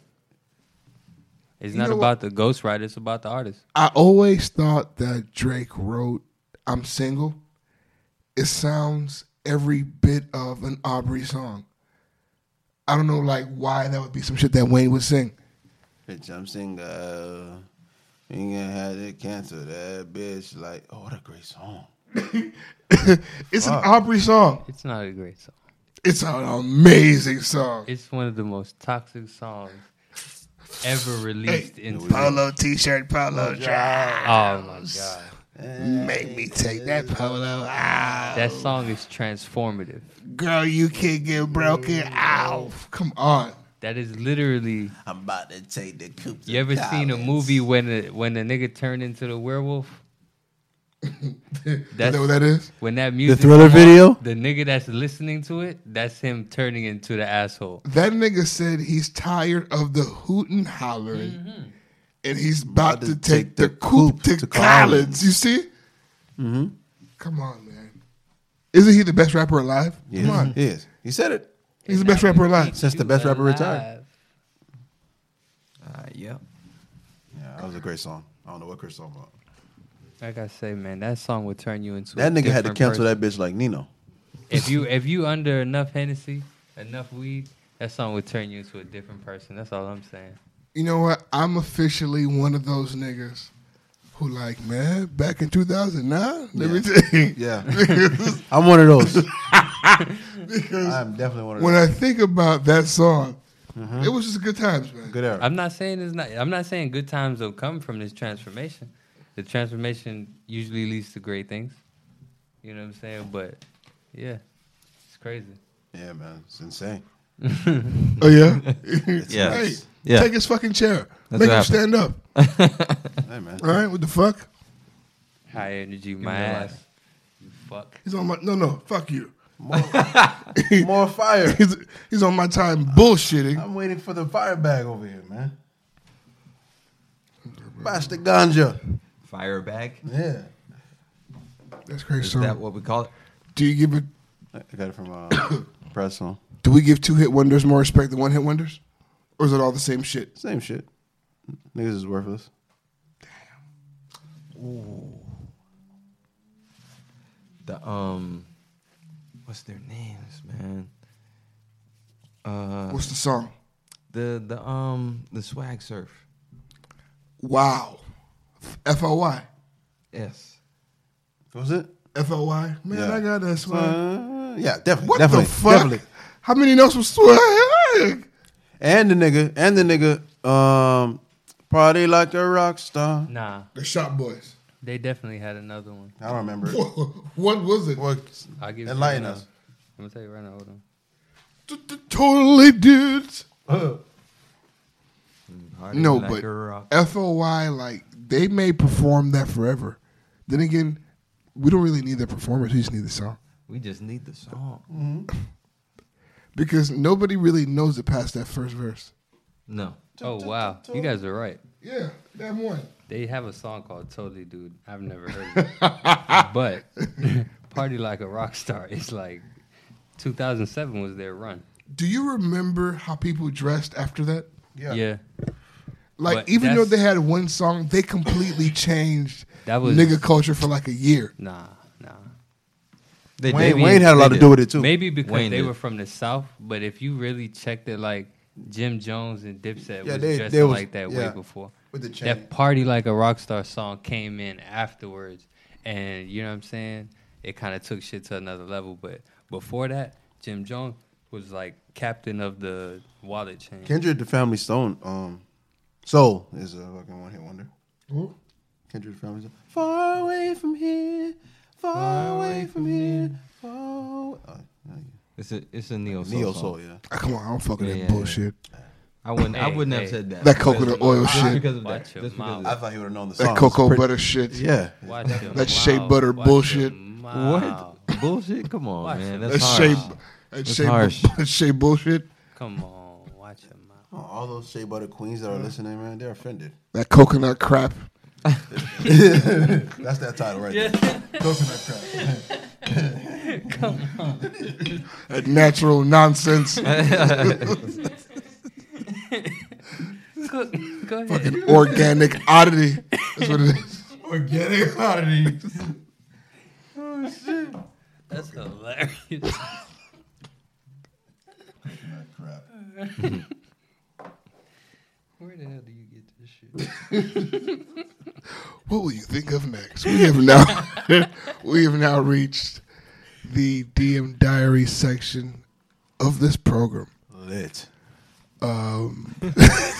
It's You not know about the ghostwriter, it's about the artist. I always thought that Drake wrote "I'm Single." It sounds every bit of an Aubrey song. I don't know, like why that would be some shit that Wayne would sing. Bitch, I'm single. Ain't gonna have to cancel that bitch. Like, oh, what a great song. It's an Aubrey song. It's not a great song. It's an amazing song. It's one of the most toxic songs ever released in Polo t-shirt, polo dress. Oh my god. Make me take that polo out. That song is transformative. Girl, you can't get broken out. Come on. That is literally. I'm about to take the coupe. You ever seen a movie when the when the nigga turned into the werewolf? Is that what that is? When that music Thriller come on, video? the nigga that's listening to it, that's him turning into the asshole. That nigga said he's tired of the hootin' hollering, Mm-hmm. and he's about to take the coupe to, to Collins. Collins. You see? Mm-hmm. Come on, man. Isn't he the best rapper alive? Yes, Come on. he is. He said it. He's the best rapper alive. Since the best rapper retired. Uh, yeah. Yeah, that was a great song. I don't know what Chris song about. Like I say, man, that song would turn you into That a nigga had to different cancel person. that bitch like Nino. If you if you under enough Hennessy, enough weed, that song would turn you into a different person. That's all I'm saying. You know what? I'm officially one of those niggas who like, man, back in two thousand nine, let me tell you. Yeah. I'm one of those. Because I'm definitely one of when those. I think about that song, it was just good times, man. Good era. I'm not saying it's not. I'm not saying good times will come from this transformation. The transformation usually leads to great things. You know what I'm saying? But yeah, it's crazy. Yeah, man. It's insane. Oh, yeah? Yeah. Hey, Yeah. take his fucking chair. That's Make him what stand up. Hey, man. All right, what the fuck? High energy, my me a ass. You fuck. He's on my, no, no, fuck you. More, more fire. He's, he's on my time bullshitting. I'm waiting for the fire bag over here, man. Pass the ganja. Fire bag. Yeah. That's great Is song. that what we call it? Do you give it, I got it from uh, Press on. do we give two hit wonders more respect than one hit wonders? Or is it all the same shit? Same shit. Niggas is worthless. The um, what's their names, man? Uh, What's the song? the the um the Swag Surf. Wow. F O Y. Yes. What was it? F O Y? Man, Yeah. I got that swag. Uh, yeah, definitely. What definitely, the fuck? Definitely. How many notes was swag? And the nigga, and the nigga, um, party like a rock star. Nah, The Shop Boys. they definitely had another one. I don't remember it. What was it? What? I'll give Enlighten you right us. now. I'm gonna tell you right now. Hold on. Totally dudes. Party No, like but a rock. F O Y, like, they may perform that forever. Then again, we don't really need the performers. We just need the song. We just need the song. Because nobody really knows it past that first verse. No. Oh wow, you guys are right. Yeah, that one. They have a song called "Totally Dude." I've never heard it, but "Party Like a Rock Star" is like two thousand seven was their run. Do you remember how people dressed after that? Yeah, Like, But even though that's- they had one song, they completely changed That was nigga culture for like a year. Nah, nah. They Wayne, did. Wayne had a They lot to did. do with it too. Maybe because Wayne they did. were from the South, but if you really checked it, like Jim Jones and Dipset Yeah, was they- dressing they was- like that yeah. way before. With the chain. That Party Like a Rockstar song came in afterwards, and you know what I'm saying? It kind of took shit to another level. But before that, Jim Jones was like captain of the wallet chain. Kendrick, the Family Stone, um, Soul is a fucking one hit wonder. Kendrick, the Family Stone. Far away from here, far away from here, far away. Oh, yeah, It's a it's a neo yeah. soul. Neo song. Soul, yeah. Ah, come on, I don't fuck with Yeah, that yeah, bullshit. I wouldn't. I Hey, wouldn't hey. have said that. That coconut oil Just shit. because of that. Watch your Just because mouth. of I that. thought he would have known the That song. cocoa Pretty- butter shit. Yeah. Watch your That shea mouth. butter Watch your bullshit. mouth. What bullshit? Come on, Watch man. it. That's That harsh. shea, that That's shea, harsh. that shea bullshit. Come on, watch your mouth. Oh, all those Shea Butter queens that are listening, man, they're offended. That coconut crap. That's that title right there. Coconut crap. That natural nonsense. Go, go ahead. Fucking organic oddity. That's what it is. Organic oddity. That's hilarious. Where the hell do you get this shit? What will you think of next? We have now we have now reached the D M Diary section of this program. Lit. Um, That's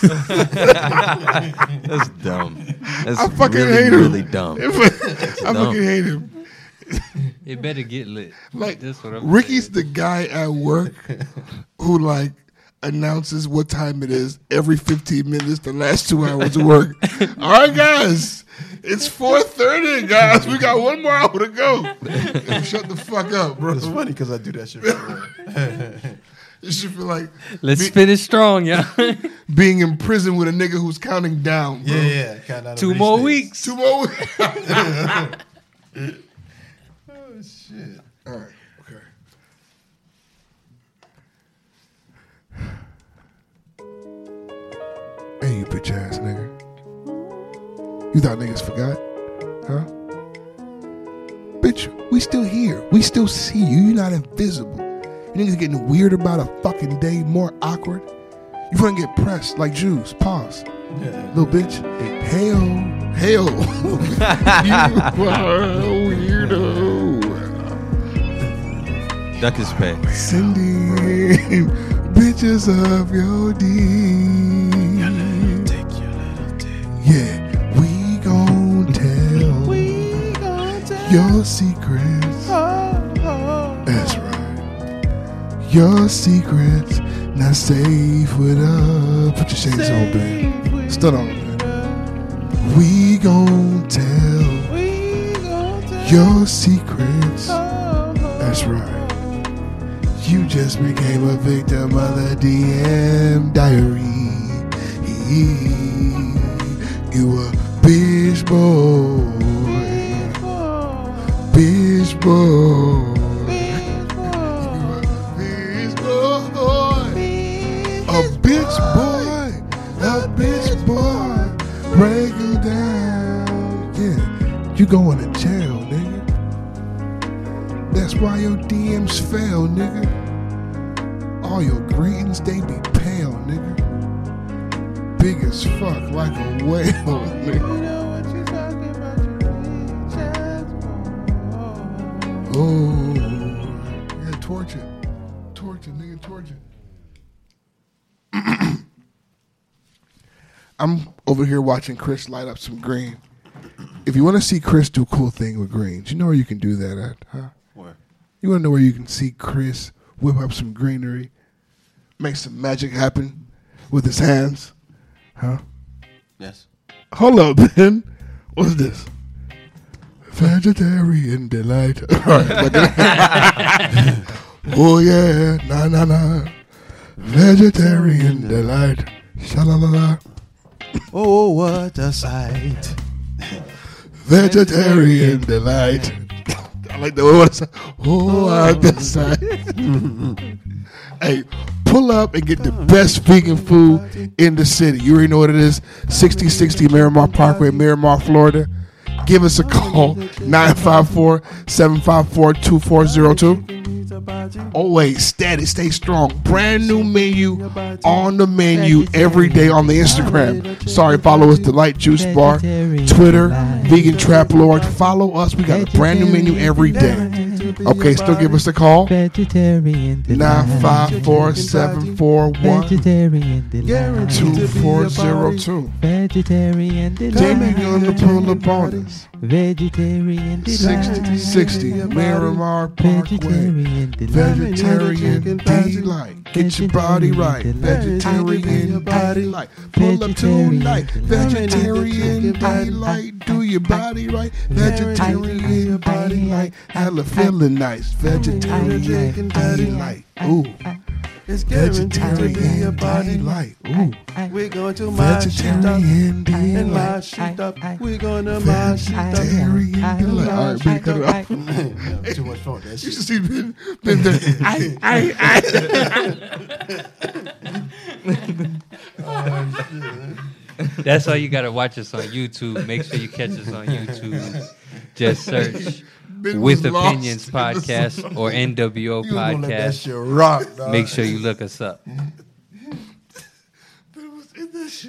dumb. That's I fucking really, hate him. really dumb. I dumb. fucking hate him. It better get lit. Like That's what I'm Ricky's saying. the guy at work who like announces what time it is every fifteen minutes the last two hours of work. All right, guys, it's four thirty, guys. We got one more hour to go. Shut the fuck up, bro. It's funny because I do that shit. For real. You should feel like Let's be- finish strong, y'all. being in prison with a nigga who's counting down. Bro. Yeah, yeah. Count down to Two reach more days. weeks. Two more weeks. Oh shit. All right. Okay. Hey, you bitch ass nigga. You thought niggas forgot? Huh? Bitch, we still here. We still see you. You're not invisible. You niggas getting weird about a fucking day, more awkward. You wanna get pressed like Jews. Pause. Little bitch. Hail. Hail. You are a weirdo. Duck his pay. Sending bitches of your D. Yeah, we gon' tell your secrets. That's right. Your secrets not safe with us. Put your shades on, babe. Stood on, man. We gon' tell your secrets. That's right. You just became a victim of the D M Diary. You a bitch boy. Bitch boy. You a bitch boy. A bitch boy. A bitch boy. Break you down. Yeah. You going to jail, nigga. That's why your D Ms fail, nigga. All your greetings, they be pale, nigga. Big as fuck, like a whale, nigga. Oh, yeah, torture. Torture, nigga, torture. I'm over here watching Chris light up some green. If you want to see Chris do a cool thing with greens, you know where you can do that at, huh? Where? You want to know where you can see Chris whip up some greenery, make some magic happen with his hands, huh? Yes. Hold up, Ben. What's this? Vegetarian delight. All right, but- oh yeah, nah nah nah. Vegetarian delight. Sha-la-la-la. Oh, what a sight. Vegetarian delight. I like the way what I say. Oh, I best side. Hey, pull up and get the best vegan food in the city. You already know what it is. sixty sixty Miramar Parkway, Miramar, Florida. Give us a call, nine five four, seven five four, two four zero two. Always steady, stay strong. Brand new menu on the menu every day on the Instagram. Sorry, follow us, Delight Juice Bar, Twitter, Vegan Trap Lord. Follow us. We got a brand new menu every day. Okay, still give us a call. nine five four, seven four one, two four zero two. Jamie gonna pull up on us. sixty sixty Miramar Parkway. Vegetarian delight. Get your body right. Vegetarian delight. Pull up tonight. Vegetarian delight. Do your body right. Vegetarian delight. Hella feeling nice. Vegetarian delight. Ooh. It's vegetarian delight. Ooh. We're going to mash it up and mash it up. We're gonna mash it up. Vegetarian delight. All right, Ben, cut it off. Too much fun. That You shit. should see Ben. Ben there. I, I, I. That's why you gotta watch us on YouTube. Make sure you catch us on YouTube. Just search Ben With was lost Opinions in the Podcast song. or N W O You gonna let that Podcast. shit rock, dog. Make sure you look us up. Ben was in this shit.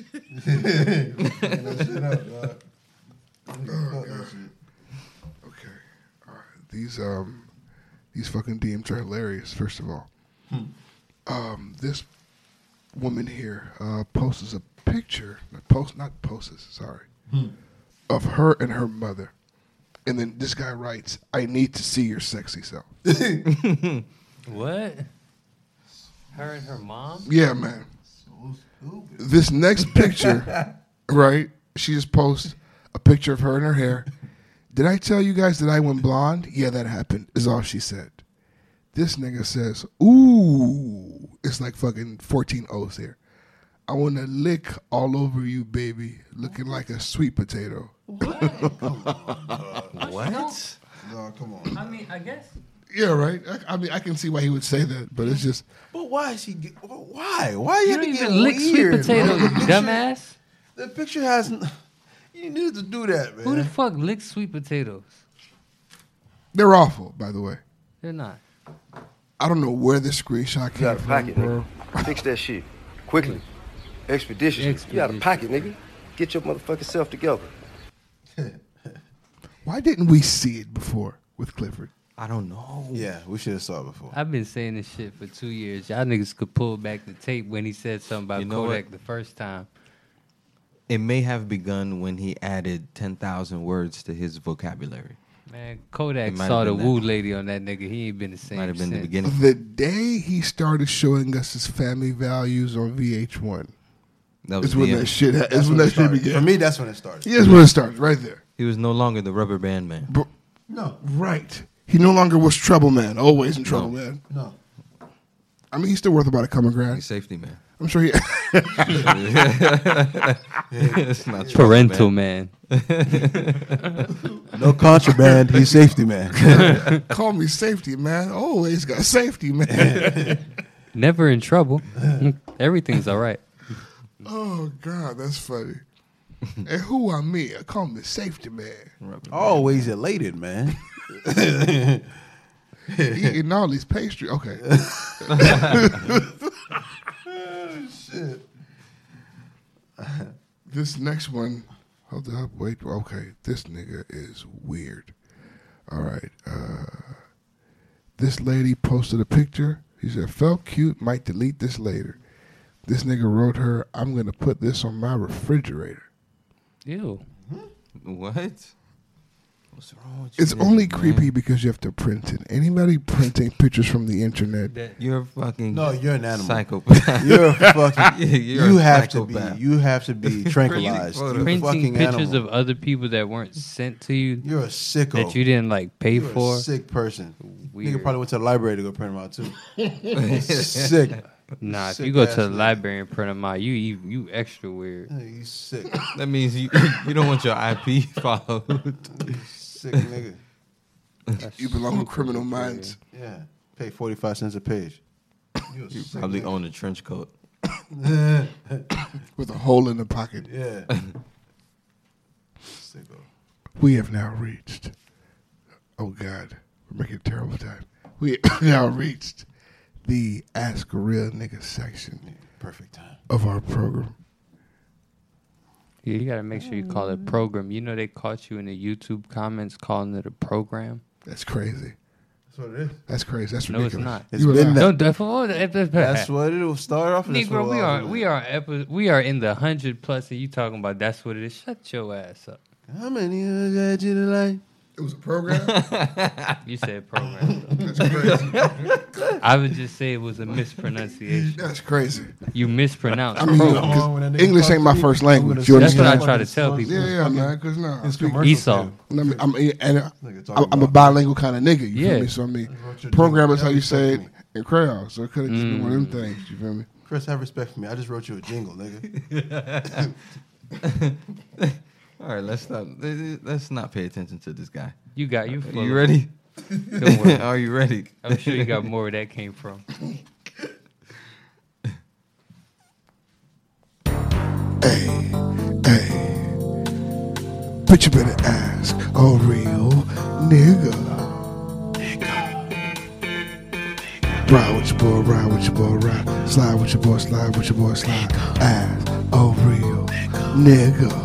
Okay. All right. These um these fucking D Ms are hilarious, first of all. Um this woman here uh posts a picture, not post not posts, sorry. Of her and her mother. And then this guy writes, I need to see your sexy self. What? Her and her mom? Yeah, man. This next picture, right? She just posts a picture of her and her hair. Did I tell you guys that I went blonde? Yeah, that happened, is all she said. This nigga says, ooh. It's like fucking fourteen O's here. I want to lick all over you, baby, looking like a sweet potato. What? No, come on. I mean, I guess. Yeah, right? I, I mean, I can see why he would say that, but it's just, But why is he? Get, why? Why you You have don't to get even lick sweet weird, potatoes, bro? you dumbass. The picture has. You need to do that, man. Who the fuck licks sweet potatoes? they're awful, by the way. They're not. I don't know where this screenshot You came got a from, pocket, bro. nigga. Fix that shit. Quickly. Expeditiously. You got a Expeditious. pocket, nigga. Get your motherfucking self together. Why didn't we see it before with Clifford? I don't know. Yeah, we should have saw it before. I've been saying this shit for two years. Y'all niggas could pull back the tape when he said something about You know Kodak what? the first time. It may have begun when he added ten thousand words to his vocabulary. Man, Kodak It might saw have the been woo that. lady on that nigga. He ain't been the same Might have been the since. beginning. The day he started showing us his family values on V H one That was is when the that end. shit. Ha- That's is when when that it shit started. began. For me, that's when it started. Yeah, that's when it starts, right there. He was no longer the rubber band man. Bro, No, right. He no longer was trouble man. Always in trouble, No. man. no. I mean, he's still worth about a common ground. He's safety man. I'm sure he. It's not Parental man. No contraband. He's safety man. Call me safety man. Always got safety man. Never in trouble. Everything's all right. Oh God, that's funny. And who I me? Call me safety man. Always elated, man. Eating all these pastry. Okay. This next one, hold up, wait, okay. This nigga is weird. All right. Uh, this lady posted a picture. She said, felt cute, might delete this later. This nigga wrote her, I'm going to put this on my refrigerator. Ew. What? What's wrong with you? It's only man? creepy because you have to print it. Anybody printing pictures from the internet, You're a fucking No, you're an animal. psychopath. You're a fucking. You're you a have to psychopath. be. You have to be tranquilized. photos. You're a Printing fucking pictures animal. of other people that weren't sent to you You're a sicko. that you didn't like pay You're for. a sick person. Weird. Nigga probably went to the library to go print them out too. Sick. Nah, if Sick you go ass to the nigga. library and print them out, you you, you extra weird. Yeah, you sick. That means you you don't want your I P followed. Sick nigga. You belong in Criminal Minds. Yeah, pay forty five cents a page. You probably own a trench coat. With a hole in the pocket. Yeah. Sicko. We have now reached. Oh God, we're making a terrible time. We have now reached the Ask a Real Nigga section. Perfect time of our program. Yeah, you gotta make sure you call it program. You know they caught you in the YouTube comments calling it a program. That's crazy. That's what it is. That's crazy. That's no, ridiculous. it's not. It's been that. No, definitely. That's what it will start off. Negro, we are we are epi- we are in the hundred plus, and you talking about that's what it is. Shut your ass up. How many of got you tonight? It was a program. You said program. That's crazy. I would just say it was a mispronunciation. That's crazy. You mispronounced. I mean, program. 'cause English ain't my first language. You That's what understand? I try to tell people. Yeah, yeah, man. Because no, I speak Esau. I mean, I'm, and I'm, I'm a bilingual kind of nigga. You Yeah. feel me? So I mean, program is how you say it in Creole. So it could have just been one of them things. You feel me? Chris, have respect for me. I just wrote you a jingle, nigga. All right, let's stop. Let's not pay attention to this guy. You got you. You ready? Don't worry. Are you ready? I'm sure you got more where that came from. Hey, hey. But you better ask a real nigga. Ride with your boy, ride with your boy, ride. Slide with your boy, slide with your boy, slide. Ask a real nigga.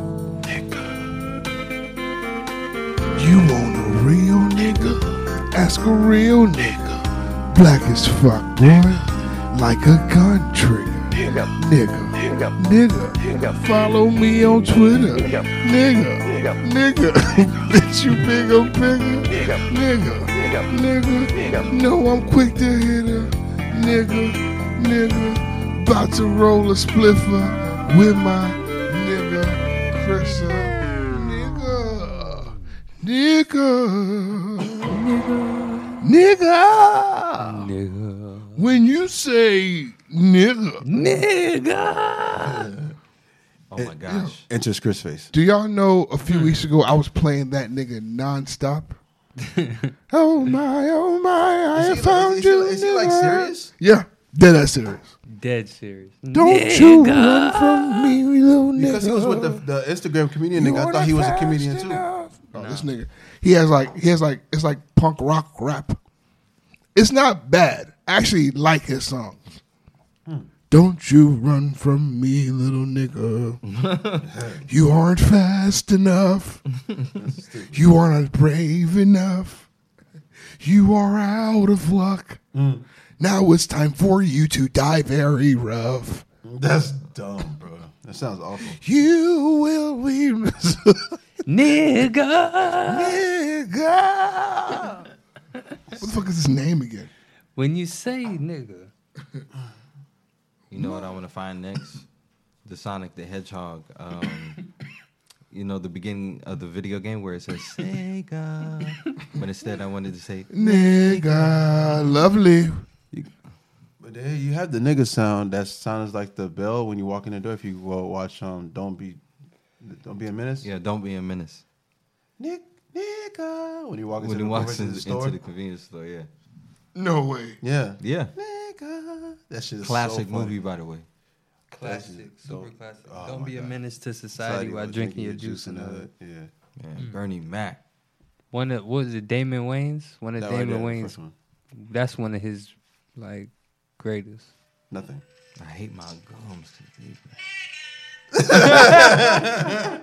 You want a real nigga? Ask a real nigga. Black as fuck, boy. Like a gun trigger. Nigga. Nigga. Nigga. Follow me on Twitter. Nigga. Nigga. Bitch, you big or bigger. Nigga. Nigga. No, I'm quick to hit her. Nigga. Nigga. About to roll a spliffer with my nigga Chrissa. Nigga. Nigga. Nigga. Nigga. When you say nigga. Nigga. Oh my gosh. Enters Chris face. Do y'all know a few weeks ago I was playing that nigga nonstop? Oh my, oh my, I have found is he, you. Is he like nigga. serious? Yeah, dead ass serious. Dead serious. Don't Nigga. you run from me, little nigga. Because he was with the, the Instagram comedian You nigga. I are thought he was a not comedian fast too. enough. Oh, this nigga, he has like, he has like, it's like punk rock rap. It's not bad. I actually like his songs. Hmm. Don't you run from me, little nigga. You aren't fast enough. You are not brave enough. You are out of luck. Mm. Now it's time for you to die very rough. That's dumb, bro. That sounds awful. You will be Nigga. Nigga. What the fuck is his name again? When you say nigga. You know what I want to find next? The Sonic the Hedgehog. Um, you know the beginning of the video game where it says Sega, but instead I wanted to say nigga. Lovely. You, but there you have the nigga sound that sounds like the bell when you walk in the door. If you go watch um, Don't Be, Don't Be a Menace. Yeah, Don't Be a Menace. Nick, nigga. When you walk into when he the, walks in, the store. into the convenience store, yeah. No way. Yeah. Yeah. Nigga. That shit is classic so funny. movie, by the way. Classic, super classic. Oh Don't be God. a menace to society, while drinking your juice in the hood. Yeah. Yeah. Mm. Bernie Mac. One of what was it? Damon Wayans. One of That Damon right there, Wayans. first one. That's one of his like greatest. Nothing. I hate my gums. To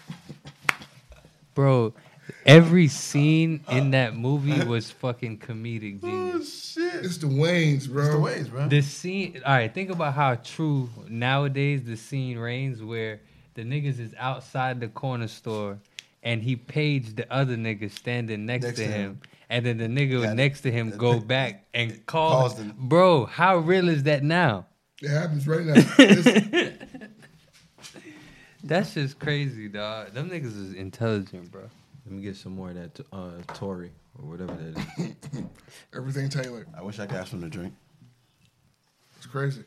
Bro, every scene in that movie was fucking comedic genius. Shit. It's the Waynes, bro. It's the Waynes, bro. The scene, all right, think about how true nowadays the scene reigns where the niggas is outside the corner store and he paged the other nigga standing next, Next to to him. him. And then the nigga Yeah, next to him go back and call. Calls them. Bro, how real is that now? It happens right now. It's- That's just crazy, dog. Them niggas is intelligent, bro. Let me get some more of that uh, Tory or whatever that is. Everything tailored. I wish I could ask him to drink. It's crazy.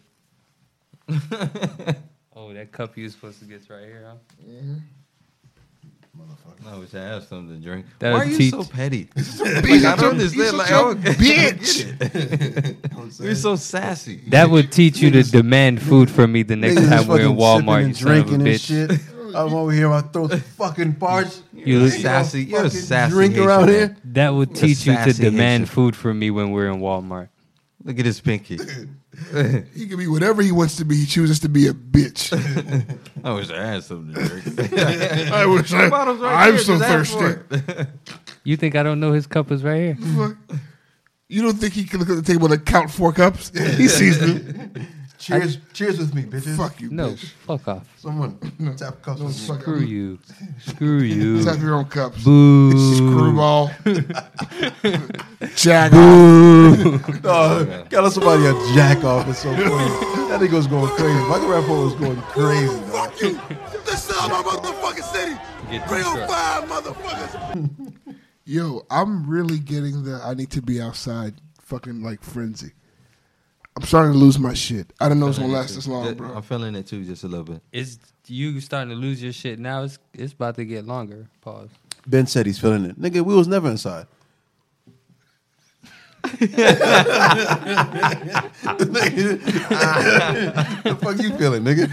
Oh, that cup you was supposed to get right here, huh? Mm-hmm. I wish I had something to drink. That'll Why are you teach- so petty? Bitch, Like, I don't he's understand. such Like, a I don't- bitch. You're so sassy. That would teach you to demand food from me the next Niggas is time we're in fucking Walmart, sipping you and son of a drinking and bitch. shit. I'm over here, my throat's fucking parched. You You're look- sassy. You're a Fucking sassy drink Haitian, around man. here. That would You're a teach you to sassy demand Haitian. food from me when we're in Walmart. Look at his pinky. He can be whatever he wants to be. He chooses to be a bitch. I wish I had something to drink. I wish I, Bottle's right I'm here, so just ask thirsty. for it. You think I don't know his cup is right here? Fuck. You don't think he can look at the table and count four cups? He sees them. Cheers, cheers with me, bitches. Fuck you, No, bitch. fuck off. Someone tap cups with me. Fuck Screw you. Screw you. Tap your own cups. Boo. Screwball. Jack. Oh, got somebody a jack off. It's so funny. That nigga was going crazy. Michael Rappaport was going crazy. Dog. Fuck you. This is my motherfucking city. Get three oh this five, motherfuckers. Yo, I'm really getting the I need to be outside fucking like frenzy. I'm starting to lose my shit. I don't know it's gonna last this long, bro. I'm feeling it too, just a little bit. It's you starting to lose your shit now. It's it's about to get longer. Pause. Ben said he's feeling it. Nigga, we was never inside. The fuck you feeling, nigga?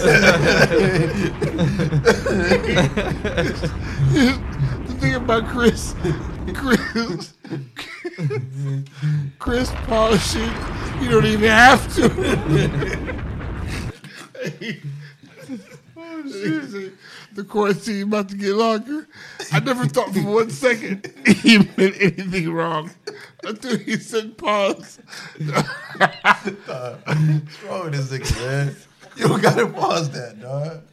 The thing about Chris, Chris, Chris polishing, you don't even have to. Oh, shit. The quarantine about to get longer. I never thought for one second he meant anything wrong until he said pause. What's wrong with this nigga, man? You don't gotta pause that, dog.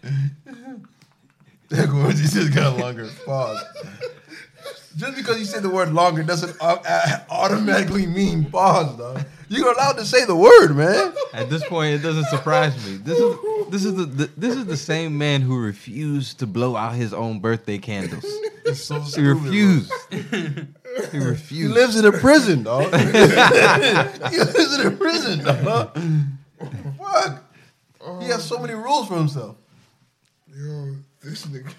There goes, you just got a longer pause. Just because you say the word longer doesn't au- uh, automatically mean pause, dog. You're allowed to say the word, man. At this point, it doesn't surprise me. This is this is the, the this is the same man who refused to blow out his own birthday candles. It's so He stupid, refused. He He refused. lives in a prison, dog. He lives in a prison, dog. Fuck. He has so many rules for himself. Yo, this nigga,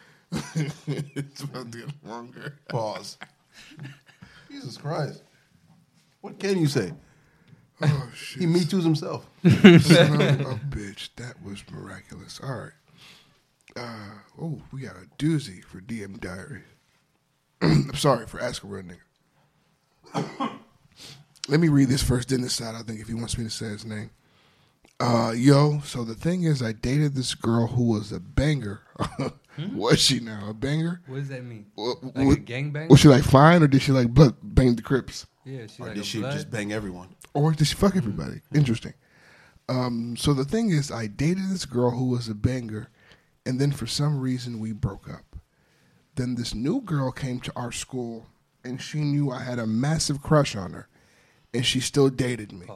it's about to get longer. Pause. Jesus Christ. What can you say? Oh, shit. He me too's himself. Son of a bitch. That was miraculous. All right. Uh, oh, we got a doozy for D M Diary. I'm sorry for Ask a Real Nigga. Let me read this first, then this side, I think, if he wants me to say his name. Uh, yo, so the thing is, I dated this girl who was a banger. Was she now a banger? What does that mean? Wa- Like wa- a gangbang? Was she like fine, or did she like blood, bang the Crips? Yeah, she Or like did a she blood? just bang everyone? Or did she fuck everybody? Interesting. Um, so the thing is, I dated this girl who was a banger, and then for some reason we broke up. Then this new girl came to our school, and she knew I had a massive crush on her, and she still dated me. Pause.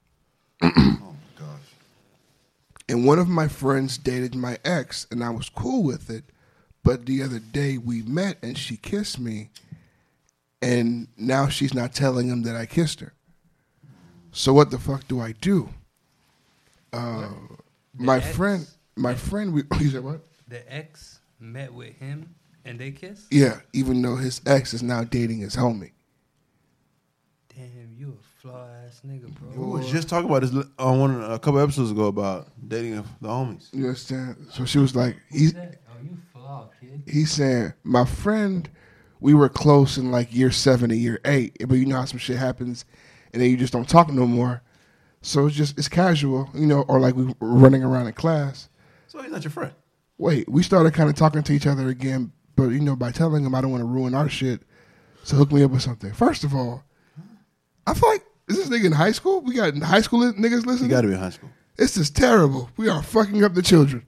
Oh, gosh. And one of my friends dated my ex, and I was cool with it. But the other day we met, and she kissed me, and now she's not telling him that I kissed her. So what the fuck do I do? Uh, my ex? friend, my friend, we, he said what? The ex met with him and they kissed? Yeah, even though his ex is now dating his homie. Damn, you a flaw ass nigga, We bro. was just talking about this on one a couple episodes ago about dating the homies. You understand? So she was like, Who's he, that? Oh, you flaw, kid. he's saying, my friend, we were close in like year seven or year eight, but you know how some shit happens and then you just don't talk no more. So it's just, it's casual, you know, or like we were running around in class. So he's not your friend. Wait, we started kind of talking to each other again, but you know, by telling him I don't want to ruin our shit, so hook me up with something. First of all, I feel like, is this nigga in high school? We got high school li- niggas You listening? got to be in high school. This is terrible. We are fucking up the children.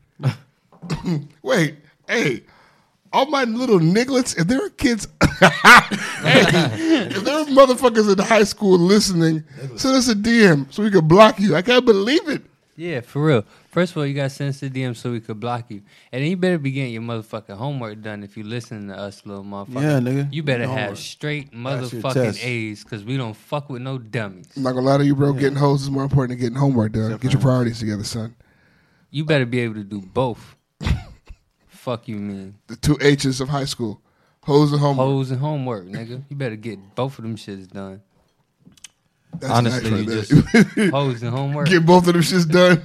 Wait, hey, all my little nigglets, if there are kids, hey, if there are motherfuckers in high school listening, send us a D M so we can block you. I can't believe it. Yeah, for real. First of all, you got to send us the D M so we could block you. And then you better be getting your motherfucking homework done if you listening to us, little motherfucker. Yeah, nigga. You better Your have homework. straight Pass your motherfucking test. A's because we don't fuck with no dummies. I'm not gonna lie to you, bro. Getting hoes is more important than getting homework done. Except Get for your priorities together, son. You better be able to do both. fuck you mean? The two H's of high school. Hoes and homework. Hoes and homework, nigga. You better get both of them shits done. That's Honestly, nice you right there. just Hoes and homework. Get both of them shits done.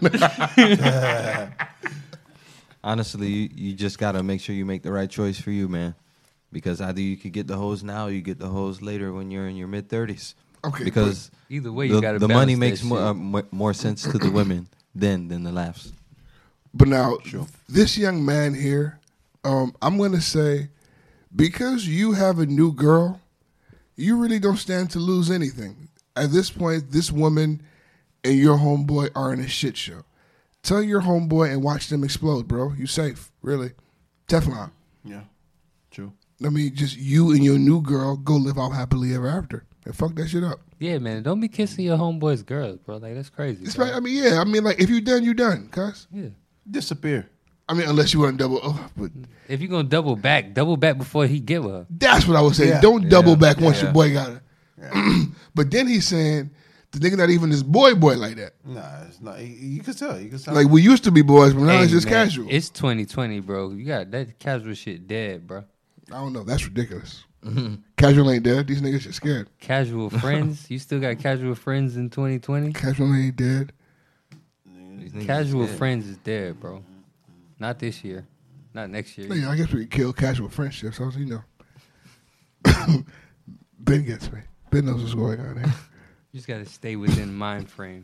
honestly you, you just gotta make sure you make the right choice for you, man. Because either you could get the hose now, or you get the hose later when you're in your mid thirties. Okay. Because Either way, you the, gotta the balance money that makes shit. more, uh, mo- more sense to the women than than the laughs. But now, this young man here, um, I'm going to say, because you have a new girl, you really don't stand to lose anything. At this point, this woman and your homeboy are in a shit show. Tell your homeboy and watch them explode, bro. You safe, really. Teflon. Yeah, true. I mean, just you and your new girl go live out happily ever after. And fuck that shit up. Yeah, man. Don't be kissing your homeboy's girls, bro. Like, that's crazy. It's bro. like, I mean, yeah. I mean, like, if you done, you done, cuz. Yeah. Disappear. I mean, unless you want to double. Oh, but If you're going to double back, double back before he give her. that's what I was saying. Yeah. Don't double Yeah. back once Yeah. your boy got her. But then he's saying the nigga not even his boy boy like that. Nah, it's not. You, you can tell. You can tell. Like we used to be boys, but now Hey, it's just man, casual. It's twenty twenty, bro. You got that casual shit dead, bro. I don't know. That's ridiculous. Casual ain't dead. These niggas are scared. Casual friends. You still got casual friends in twenty twenty? Casual ain't dead. These niggas Casual dead. friends is dead, bro. Not this year. Not next year. Yeah, I guess we could kill casual friendships. So you know, Ben gets me. Ben knows what's going on here. You just got to stay within mind frame.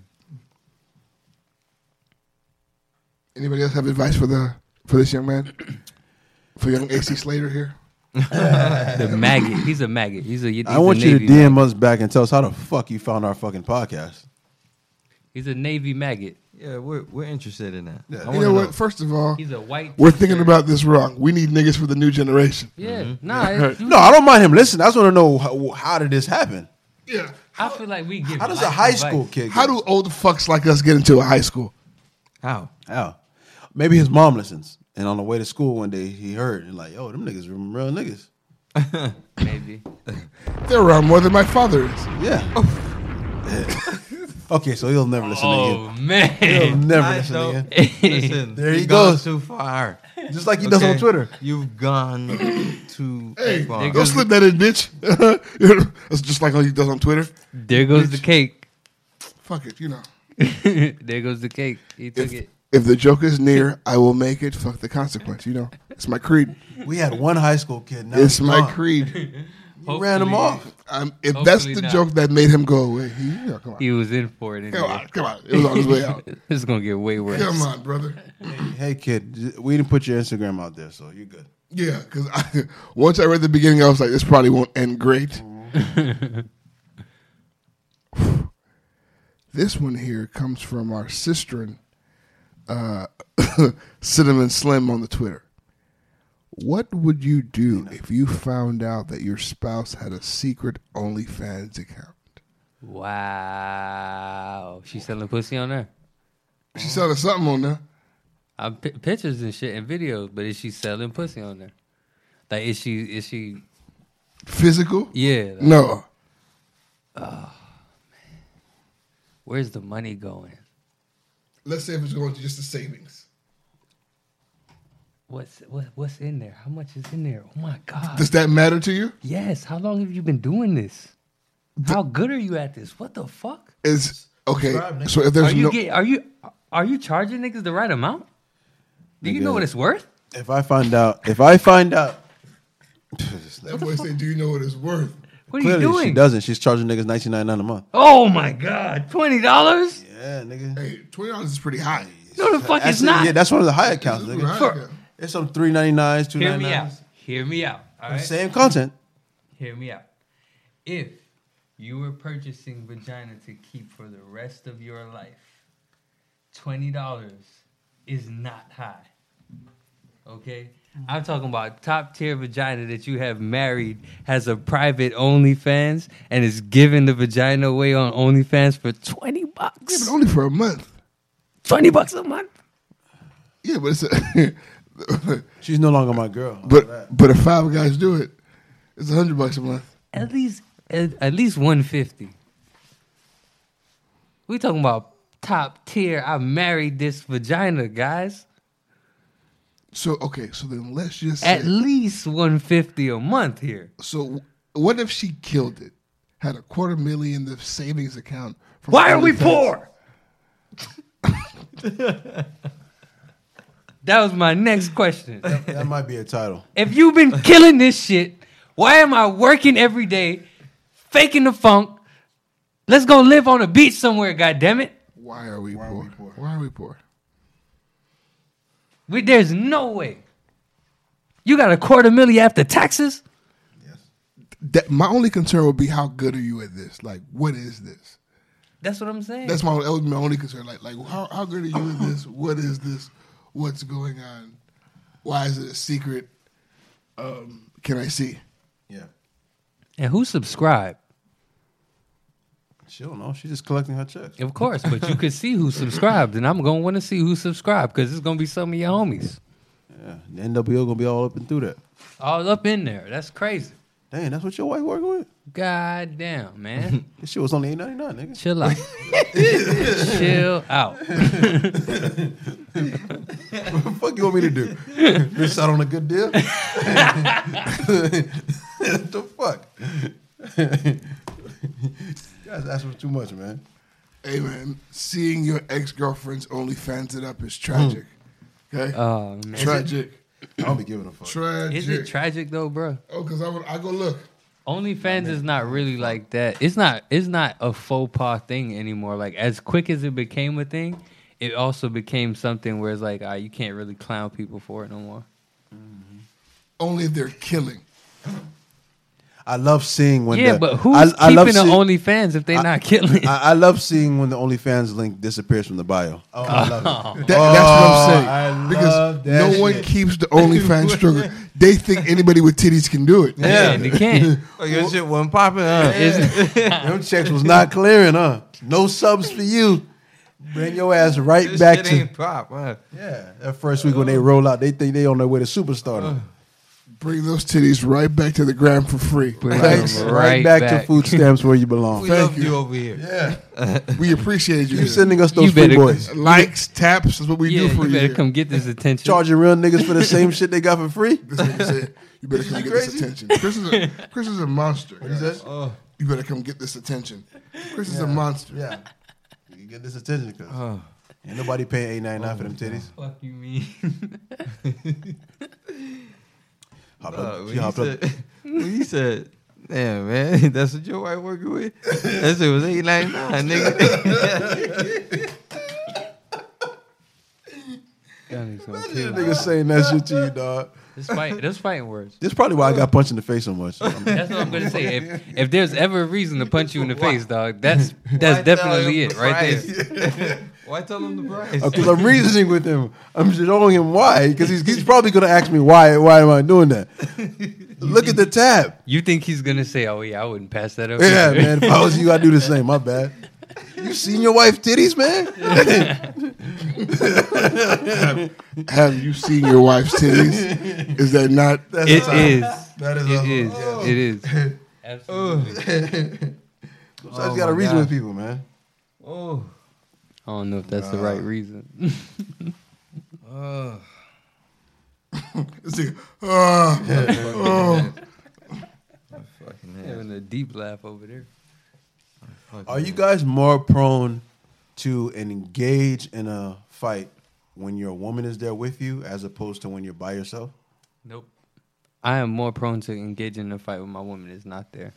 Anybody else have advice for the for this young man? For young A C Slater here? The maggot. He's a maggot. He's a. He's I want a you to Navy D M maggot. us back and tell us how the fuck you found our fucking podcast. He's a Navy maggot. Yeah, we're we're interested in that. Yeah. I You wanna know what? First of all, He's a white. we're thinking t-shirt. about this wrong. We need niggas for the new generation. Yeah. Nah. it- you- No, I don't mind him listening. I just want to know how, how did this happen? Yeah. I feel like we give. How does life a high advice. school kid? How get do old fucks like us get into a high school? How? How? Maybe his mom listens, and on the way to school one day he heard and like, "Yo, them niggas are real niggas." Maybe. They're around more than my father is. Yeah. Yeah. Okay, so he'll never listen Oh again. man. He'll never Alright, listen so- again. Listen, There he you've gone goes. too far. Just like he does on Okay? Twitter. You've gone too Hey, far. there go goes slip that in, bitch. That's just like how he does on Twitter. There goes the cake. Fuck it, you know. There goes the cake. He took If, it. if the joke is near, I will make it. Fuck the consequence. You know, it's my creed. We had one high school kid. Now It's he's my gone. creed. You ran him Hopefully- off. Um, if that's Hopefully the not. joke that made him go away, he, you know, come on, He was in for it. come Anyway. on, come on. It was on his way out. This is gonna get way worse. Come on, brother. Hey kid, we didn't put your Instagram out there, so you're good. Yeah, because once I read the beginning, I was like, this probably won't end great. This one here comes from our sister, uh, Cinnamon Slim on the Twitter. What would you do if you found out that your spouse had a secret OnlyFans account? Wow. She's selling pussy on there. She selling something on there. I'm pi pictures and shit and videos, but is she selling pussy on there? Like, is she? Is she? Physical? Yeah. Like, No. where's the money going? Let's say if it's going to just the savings. What's what, what's in there? How much is in there? Oh my god. Does that matter to you? Yes. How long have you been doing this? How good are you at this? What the fuck? Is okay. Subscribe, nigga. So if Are there's you no, get? Are you? Are you charging niggas the right amount? Do you Nigga. know what it's worth? If I find out, if I find out, that boy say, "Do you know what it's worth?" What are you clearly doing? she doesn't. She's charging niggas nineteen ninety nine a month. Oh my god, twenty dollars? Yeah, nigga. Hey, twenty dollars is pretty high. No, the fuck That's it's it. not. Yeah, that's one of the high accounts, This is nigga. high For- account. It's some three ninety nines, two Hear ninety me out. nines. Hear me out. All right. Same content. Hear me out. If you were purchasing vagina to keep for the rest of your life, twenty dollars is not high. Okay? I'm talking about top tier vagina that you have married, has a private OnlyFans, and is giving the vagina away on OnlyFans for twenty Yeah, bucks. but only for a month. twenty bucks a month? Yeah, but it's a, She's no longer my girl. but but if five guys do it, it's a hundred bucks a month. At least at, at least one fifty. We talking about top tier. I married this vagina, guys. So okay, so then let's just At say, least one fifty a month here. so what if she killed it? Had a quarter million in the savings account. From Why are we OnlyFans? poor? That was my next question. That might be a title. If you've been killing this shit, why am I working every day, faking the funk? Let's go live on a beach somewhere, goddammit. Why are we Why are poor? we poor? Why are we poor? We, there's no way. You got a quarter million after taxes? That my only concern would be how good are you at this? Like, what is this? That's what I'm saying. That's my that would be my only concern. Like, like how how good are you at this? What is this? What's going on? Why is it a secret? Um, can I see? Yeah. And who subscribed? She don't know. She's just collecting her checks. Of course, but you could see who subscribed, and I'm going to want to see who subscribed because it's going to be some of your homies. Yeah. The N W O gonna be all up and through that. All up in there. That's crazy. Dang, that's what your wife working with? God damn, man. This shit was only eight ninety nine, nigga. Chill out. Chill out. What the fuck you want me to do? Miss out on a good deal? What the fuck? You guys asking for too much, man. Hey man, seeing your ex girlfriend's OnlyFans it up is tragic. Okay, Oh, man. tragic, I don't be giving a fuck. tragic. Is it tragic though, bro? oh, because I would I go look. OnlyFans is not really like that. It's not. It's not a faux pas thing anymore. Like as quick as it became a thing, it also became something where it's like, ah, you can't really clown people for it no more. Only if they're killing. I love seeing when yeah, the, but who's I, I love keeping the seeing- OnlyFans if they're I- not killing? I, I love seeing when the OnlyFans link disappears from the bio. Oh, I love it. That, Oh, that's what I'm I saying. Because love that no one shit. keeps the OnlyFans struggle. They think anybody with titties can do it. yeah, they can't. Oh, your shit wasn't popping, huh? Them checks was not clearing, huh? No subs for you. Bring your ass right This back shit to ain't pop, huh? yeah. That first week when they roll out, they think they on their way to superstar. Bring those titties right back to the gram for free. Bring Thanks. them right, right back, back. to food stamps where you belong. We Thank love you. you over here. Yeah, We appreciate you. you sending us those You free better- boys, Likes, taps is what we Yeah, do for you you. better here. come get this attention. charging real niggas for the same shit they got for free. This nigga said, you better come You get this crazy? attention. Chris is a, Chris is a monster. guys. Oh, You better come get this attention. Chris is a monster. Yeah, you get this attention because oh. ain't nobody paying eight ninety nine for them titties. Fuck you mean? Hopped Uh, up, when, she you hopped up. said, when you said, damn, man, that's what your wife working with? That shit was eight ninety-nine, nigga. This Nigga saying that shit to you, dog. fight. That's fighting words. This is probably why I got punched in the face so much. I'm- That's what I'm gonna say. If if there's ever a reason to punch you in the face, dog, that's Why that's tell definitely him it the right price? there. Why tell him the price? Because I'm reasoning with him. I'm showing him why. Because he's, he's probably going to ask me why. Why am I doing that? Look at the tab. You think he's gonna say, "Oh yeah, I wouldn't pass that up"? Yeah, either." man. If I was you, I'd do the same. My bad. You seen your wife's titties, man? Have you seen your wife's titties? Is that not? That's It a time. is. That is. It a- is. Oh. It is. Absolutely. Sometimes Oh you got to my reason God. with people, man. Oh, I don't know if that's the right reason. oh. It's like, oh, oh. Fucking ass. Having a deep laugh over there. Fucking Are you guys more prone to engage in a fight when your woman is there with you as opposed to when you're by yourself? Nope. I am more prone to engage in a fight when my woman is not there.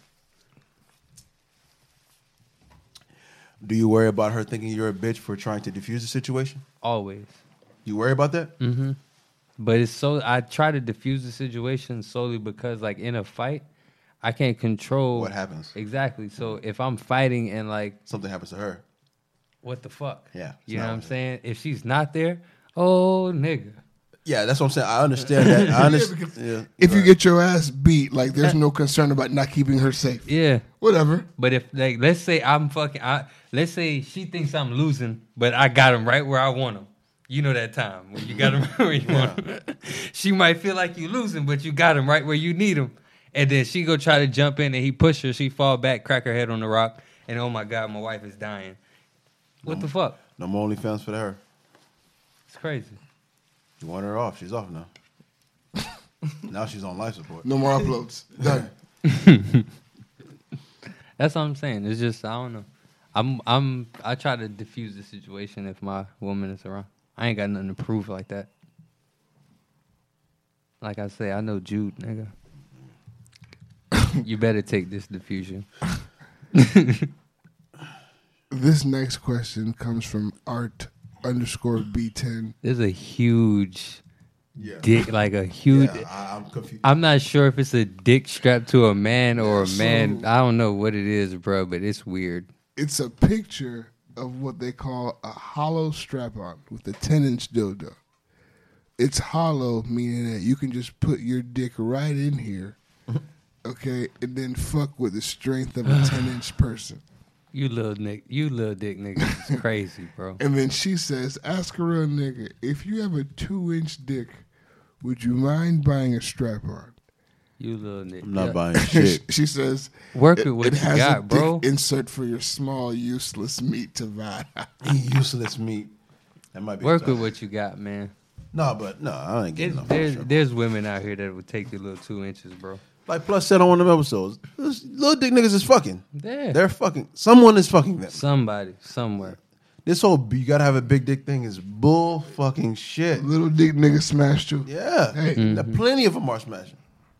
Do you worry about her thinking you're a bitch for trying to defuse the situation? Always. You worry about that? Mm-hmm. But it's so I try to diffuse the situation solely because, like, in a fight, I can't control What happens? exactly. So if I'm fighting and like, Something happens to her. what the fuck? Yeah, it's you know not what I'm right. saying? If she's not there, oh nigga. Yeah, that's what I'm saying. I understand that. I understand. Yeah, If you right. get your ass beat, like there's no concern about not keeping her safe. Yeah. Whatever. But if like let's say I'm fucking, I, let's say she thinks I'm losing, but I got him right where I want him. You know that time when you got him where you want him. She might feel like you losing, but you got him right where you need him. And then she go try to jump in, and he push her. She fall back, crack her head on the rock, and oh my god, my wife is dying. What the fuck? No more OnlyFans for her. It's crazy. You want her off? She's off now. Now she's on life support. No more uploads. Done. That's what I'm saying. It's just I don't know. I'm I'm I try to diffuse the situation if my woman is around. I ain't got nothing to prove like that. Like I say, I know Jude, nigga. You better take this diffusion. This next question comes from Art underscore B ten. There's a huge Yeah. dick, like a huge. Yeah, I, I'm confused. I'm not sure if it's a dick strapped to a man or a So- man. I don't know what it is, bro, but it's weird. It's a picture of what they call a hollow strap-on with a ten-inch dildo. It's hollow, meaning that you can just put your dick right in here, okay, and then fuck with the strength of a ten-inch person. You little nick, you little dick nigga, is crazy, bro. And then she says, ask a real nigga, if you have a two-inch dick, would you mind buying a strap-on? You little nigga. I'm not Yeah. buying shit. She says, Work it, with what it you has got, a dick bro. insert for your small, useless meat to buy. Useless meat. That might be Work tough. with what you got, man. No, but no, I ain't getting It's, no there's, fucking there's women out here that would take your little two inches, bro. Like Plus said on one of them episodes, those little dick niggas is fucking. Yeah. They're fucking. Someone is fucking them. Somebody, somewhere. This whole you gotta have a big dick thing is bull fucking shit. Little dick nigga smashed you. Yeah, Hey. Now, plenty of them are smashing.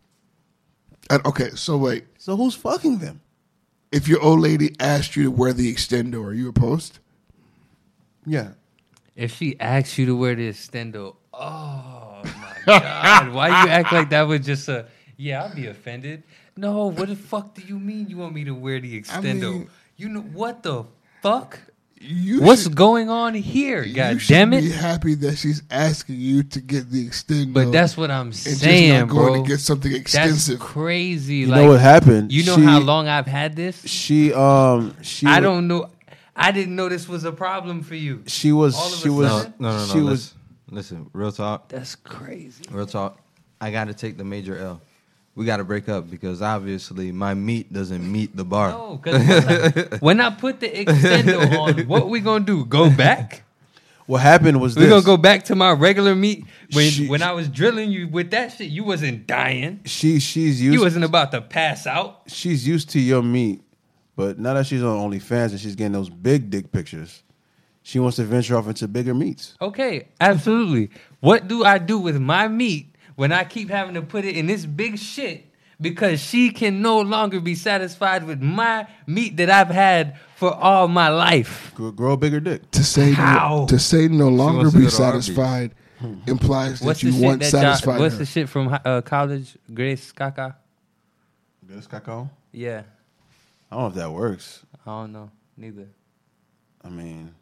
And, okay, so wait. So who's fucking them? If your old lady asked you to wear the extendo, are you opposed? Yeah, If she asks you to wear the extendo, oh my God. Why you act like that was just a, yeah, I'll be offended. No, what the fuck do you mean you want me to wear the extendo? mean- you know, what the fuck? You What's should, going on here? you God should damn it. be happy that she's asking you to get the extendo. But that's what I'm and saying, just not going bro. to get something That's extensive. crazy. you like, know what happened? You know She- how long I've had this? she um she I wa- don't know. I didn't know this was a problem for you. she was all of a she was sudden? No, no, no. she no was listen, listen, real talk. That's crazy. Real talk. I got to take the major L. We got to break up because obviously my meat doesn't meet the bar. No, because when, I- when I put the extendo on, what we gonna do? Go back? what happened was We this. gonna go back to my regular meat? When She- when I was drilling you with that shit, you wasn't dying. She she's used You wasn't about to pass out. she's used to your meat, but now that she's on OnlyFans and she's getting those big dick pictures, she wants to venture off into bigger meats. Okay, absolutely. What do I do with my meat when I keep having to put it in this big shit because she can no longer be satisfied with my meat that I've had for all my life? Grow, grow a bigger dick. to say How? to say no longer wants to be go to Arby's. satisfied implies What's that the you shit want that y'all, satisfied What's her. the shit from uh, college? Grace Kaka? This cacao? Yeah, I don't know if that works. I don't know. Neither. I mean,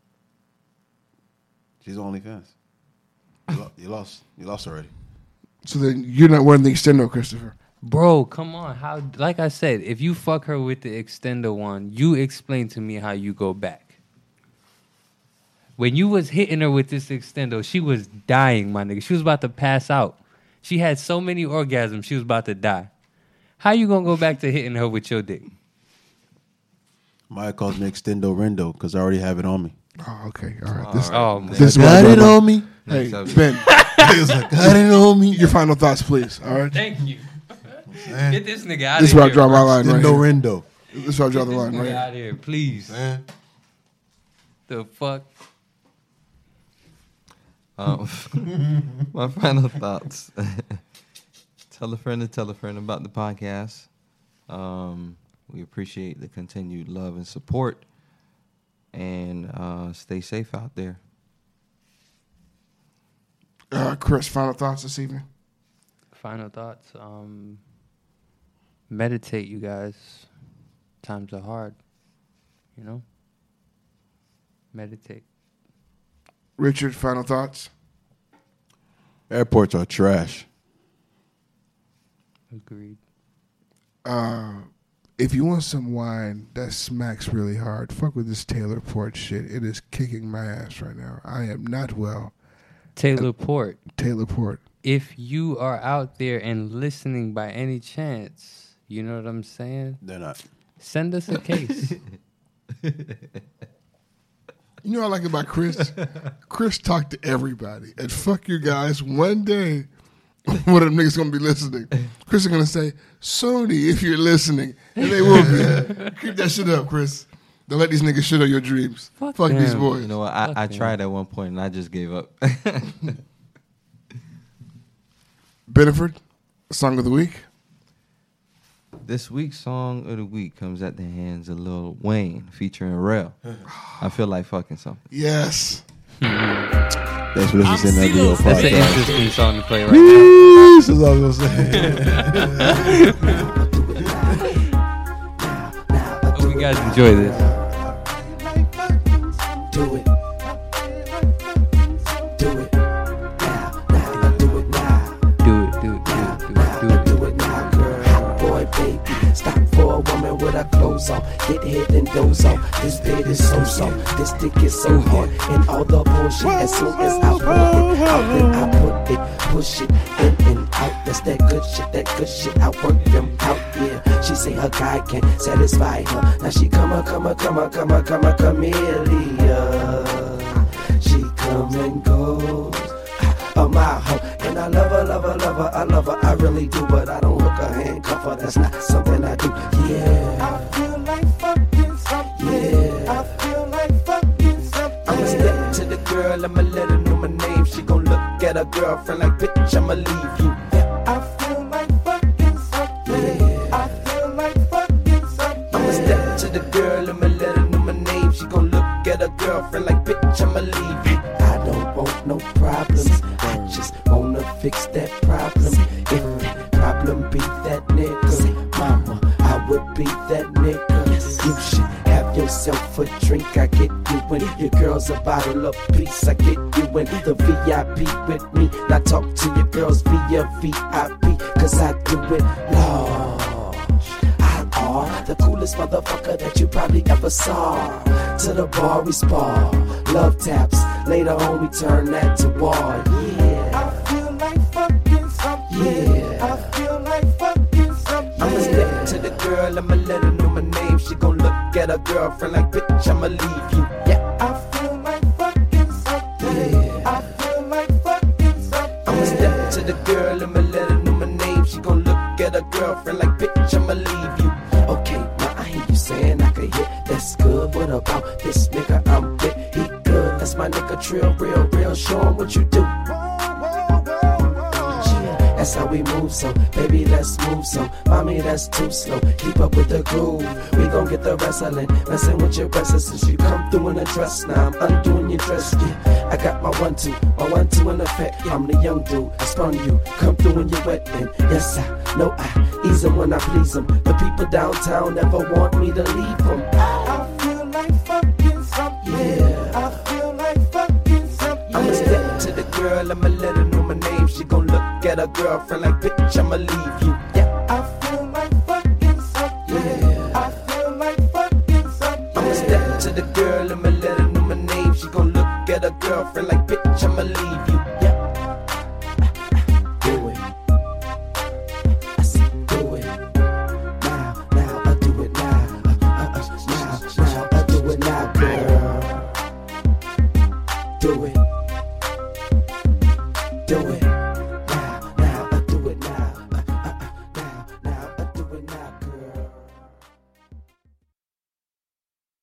she's on OnlyFans. You, lo- you lost. You lost already. So then you're not wearing the extendo, Christopher. Bro, come on. How? Like I said, if you fuck her with the extender one, you explain to me how you go back. When you was hitting her with this extendo, she was dying, my nigga. She was about to pass out. She had so many orgasms, she was about to die. How you gonna go back to hitting her with your dick? Maya calls me Extendo Rendo because I already have it on me. Oh, okay. All right. This, Oh, man. this is Got what it I on me. Hey, Next subject. Ben, Got it on me. your final thoughts, please. All right. Thank you. Get this nigga out This is of where here. I draw my bro. line right Extendo here. Rendo. This is where I draw Get the this line nigga right here. out of here, please. Man. The fuck? Um, my final thoughts. Tell a friend to tell a friend about the podcast. Um, we appreciate the continued love and support. And uh, stay safe out there. Uh, Chris, final thoughts this evening? Final thoughts. Um, meditate, you guys. Times are hard. You know? Meditate. Richard, final thoughts? Airports are trash. Agreed. Uh, if you want some wine that smacks really hard, fuck with this Taylor Port shit. It is kicking my ass right now. I am not well. Taylor Port, Taylor Port. if you are out there and listening by any chance, you know what I'm saying? They're not. Send us a case. You know what I like about Chris? Chris talked to everybody. And fuck you guys, one day, one of them niggas going to be listening. Chris is going to say, Sony, if you're listening. And they will be. Keep that shit up, Chris. Don't let these niggas shit on your dreams. Fuck, Fuck these boys. You know what? I, I tried at one point and I just gave up. Beneford, song of the week. This week's song of the week comes at the hands of Lil Wayne featuring Rel. I feel like fucking something. Yes. Thanks for listening to that video podcast. That's an interesting song to play right now. That's what I was gonna say. Hope you guys enjoy this. Do it. Do it. Now, now, do it now. Do it, do it, do it, do it, do it. Do it now, girl. Boy, baby. Stop for a woman with her clothes on. Get head and doze on. This bed is so soft. This dick is so hard. And all the bullshit as soon as I put it out, then I put it, push it in and out. That's that good shit, that good shit. I work them out, yeah. She say her guy can't satisfy her. Now she come a, come a, come a, come a, come a chameleon. She come and goes. Oh my hoe, and I love her, love her, love her, I love her, I really do, but I don't hook her, handcuff her, that's not something I do, yeah. I feel like fucking something, yeah. I feel like fucking something. I'ma step to the girl, I'ma let her know my name, she gon' look at her girlfriend like, bitch, I'ma leave you, yeah. I feel like fucking something, yeah. I feel like fucking something. I'ma step to the girl, I'ma let her know my name, she gon' look at her girlfriend like, bitch, I'ma leave you. I don't want no problems. I just wanna fix that problem. If that problem be that nigga, mama, I would be that nigga. You should have yourself a drink. I get you in. Your girl's a bottle of peace. I get you in the V I P with me. Now talk to your girls via V I P, cause I do it large. I are the coolest motherfucker that you probably ever saw. To the bar we spar, love taps. Later on we turn that to war. Yeah, I feel like fucking something. Yeah, I feel like fucking something. I'ma step to the girl, I'ma let her know my name. She gon' look at her girlfriend like, bitch, I'ma leave you. Yeah, I feel like fucking something. Yeah, I feel like fucking something. I'ma step to the girl, I'ma let her know my name. She gon' look at her girlfriend like, bitch, I'ma leave you. Okay, now I hear you saying I could hit. That's good. What about this nigga I'm with? He good. That's my nigga Trill, real, real. Show him what you do. Yeah, that's how we move, so baby, let's move, so mommy, that's too slow. Keep up with the groove. We gon' get the wrestling, messing with your breasts since you come through in a dress. Now I'm undoing your dress. Yeah, I got my one two, my one two in effect. I'm the young dude. I sprung you, come through when you're wet. And yes, I know I ease them when I please them. The people downtown never want me to leave them. I feel like fucking something. Yeah, I feel like fucking something. I'ma step to the girl, I'ma let her know my name. She gon' look at her girlfriend like, bitch, I'ma leave you. Yeah, I feel like fucking something. Yeah, I feel like fucking something. I'ma step to the girl, I'ma let her know my name. She gon' look at her girlfriend like, bitch, I'ma leave you. Yeah, do it. I said do it. Now, now, I do it now. Uh, uh, now, now, I do it now, girl. Do it. Do it.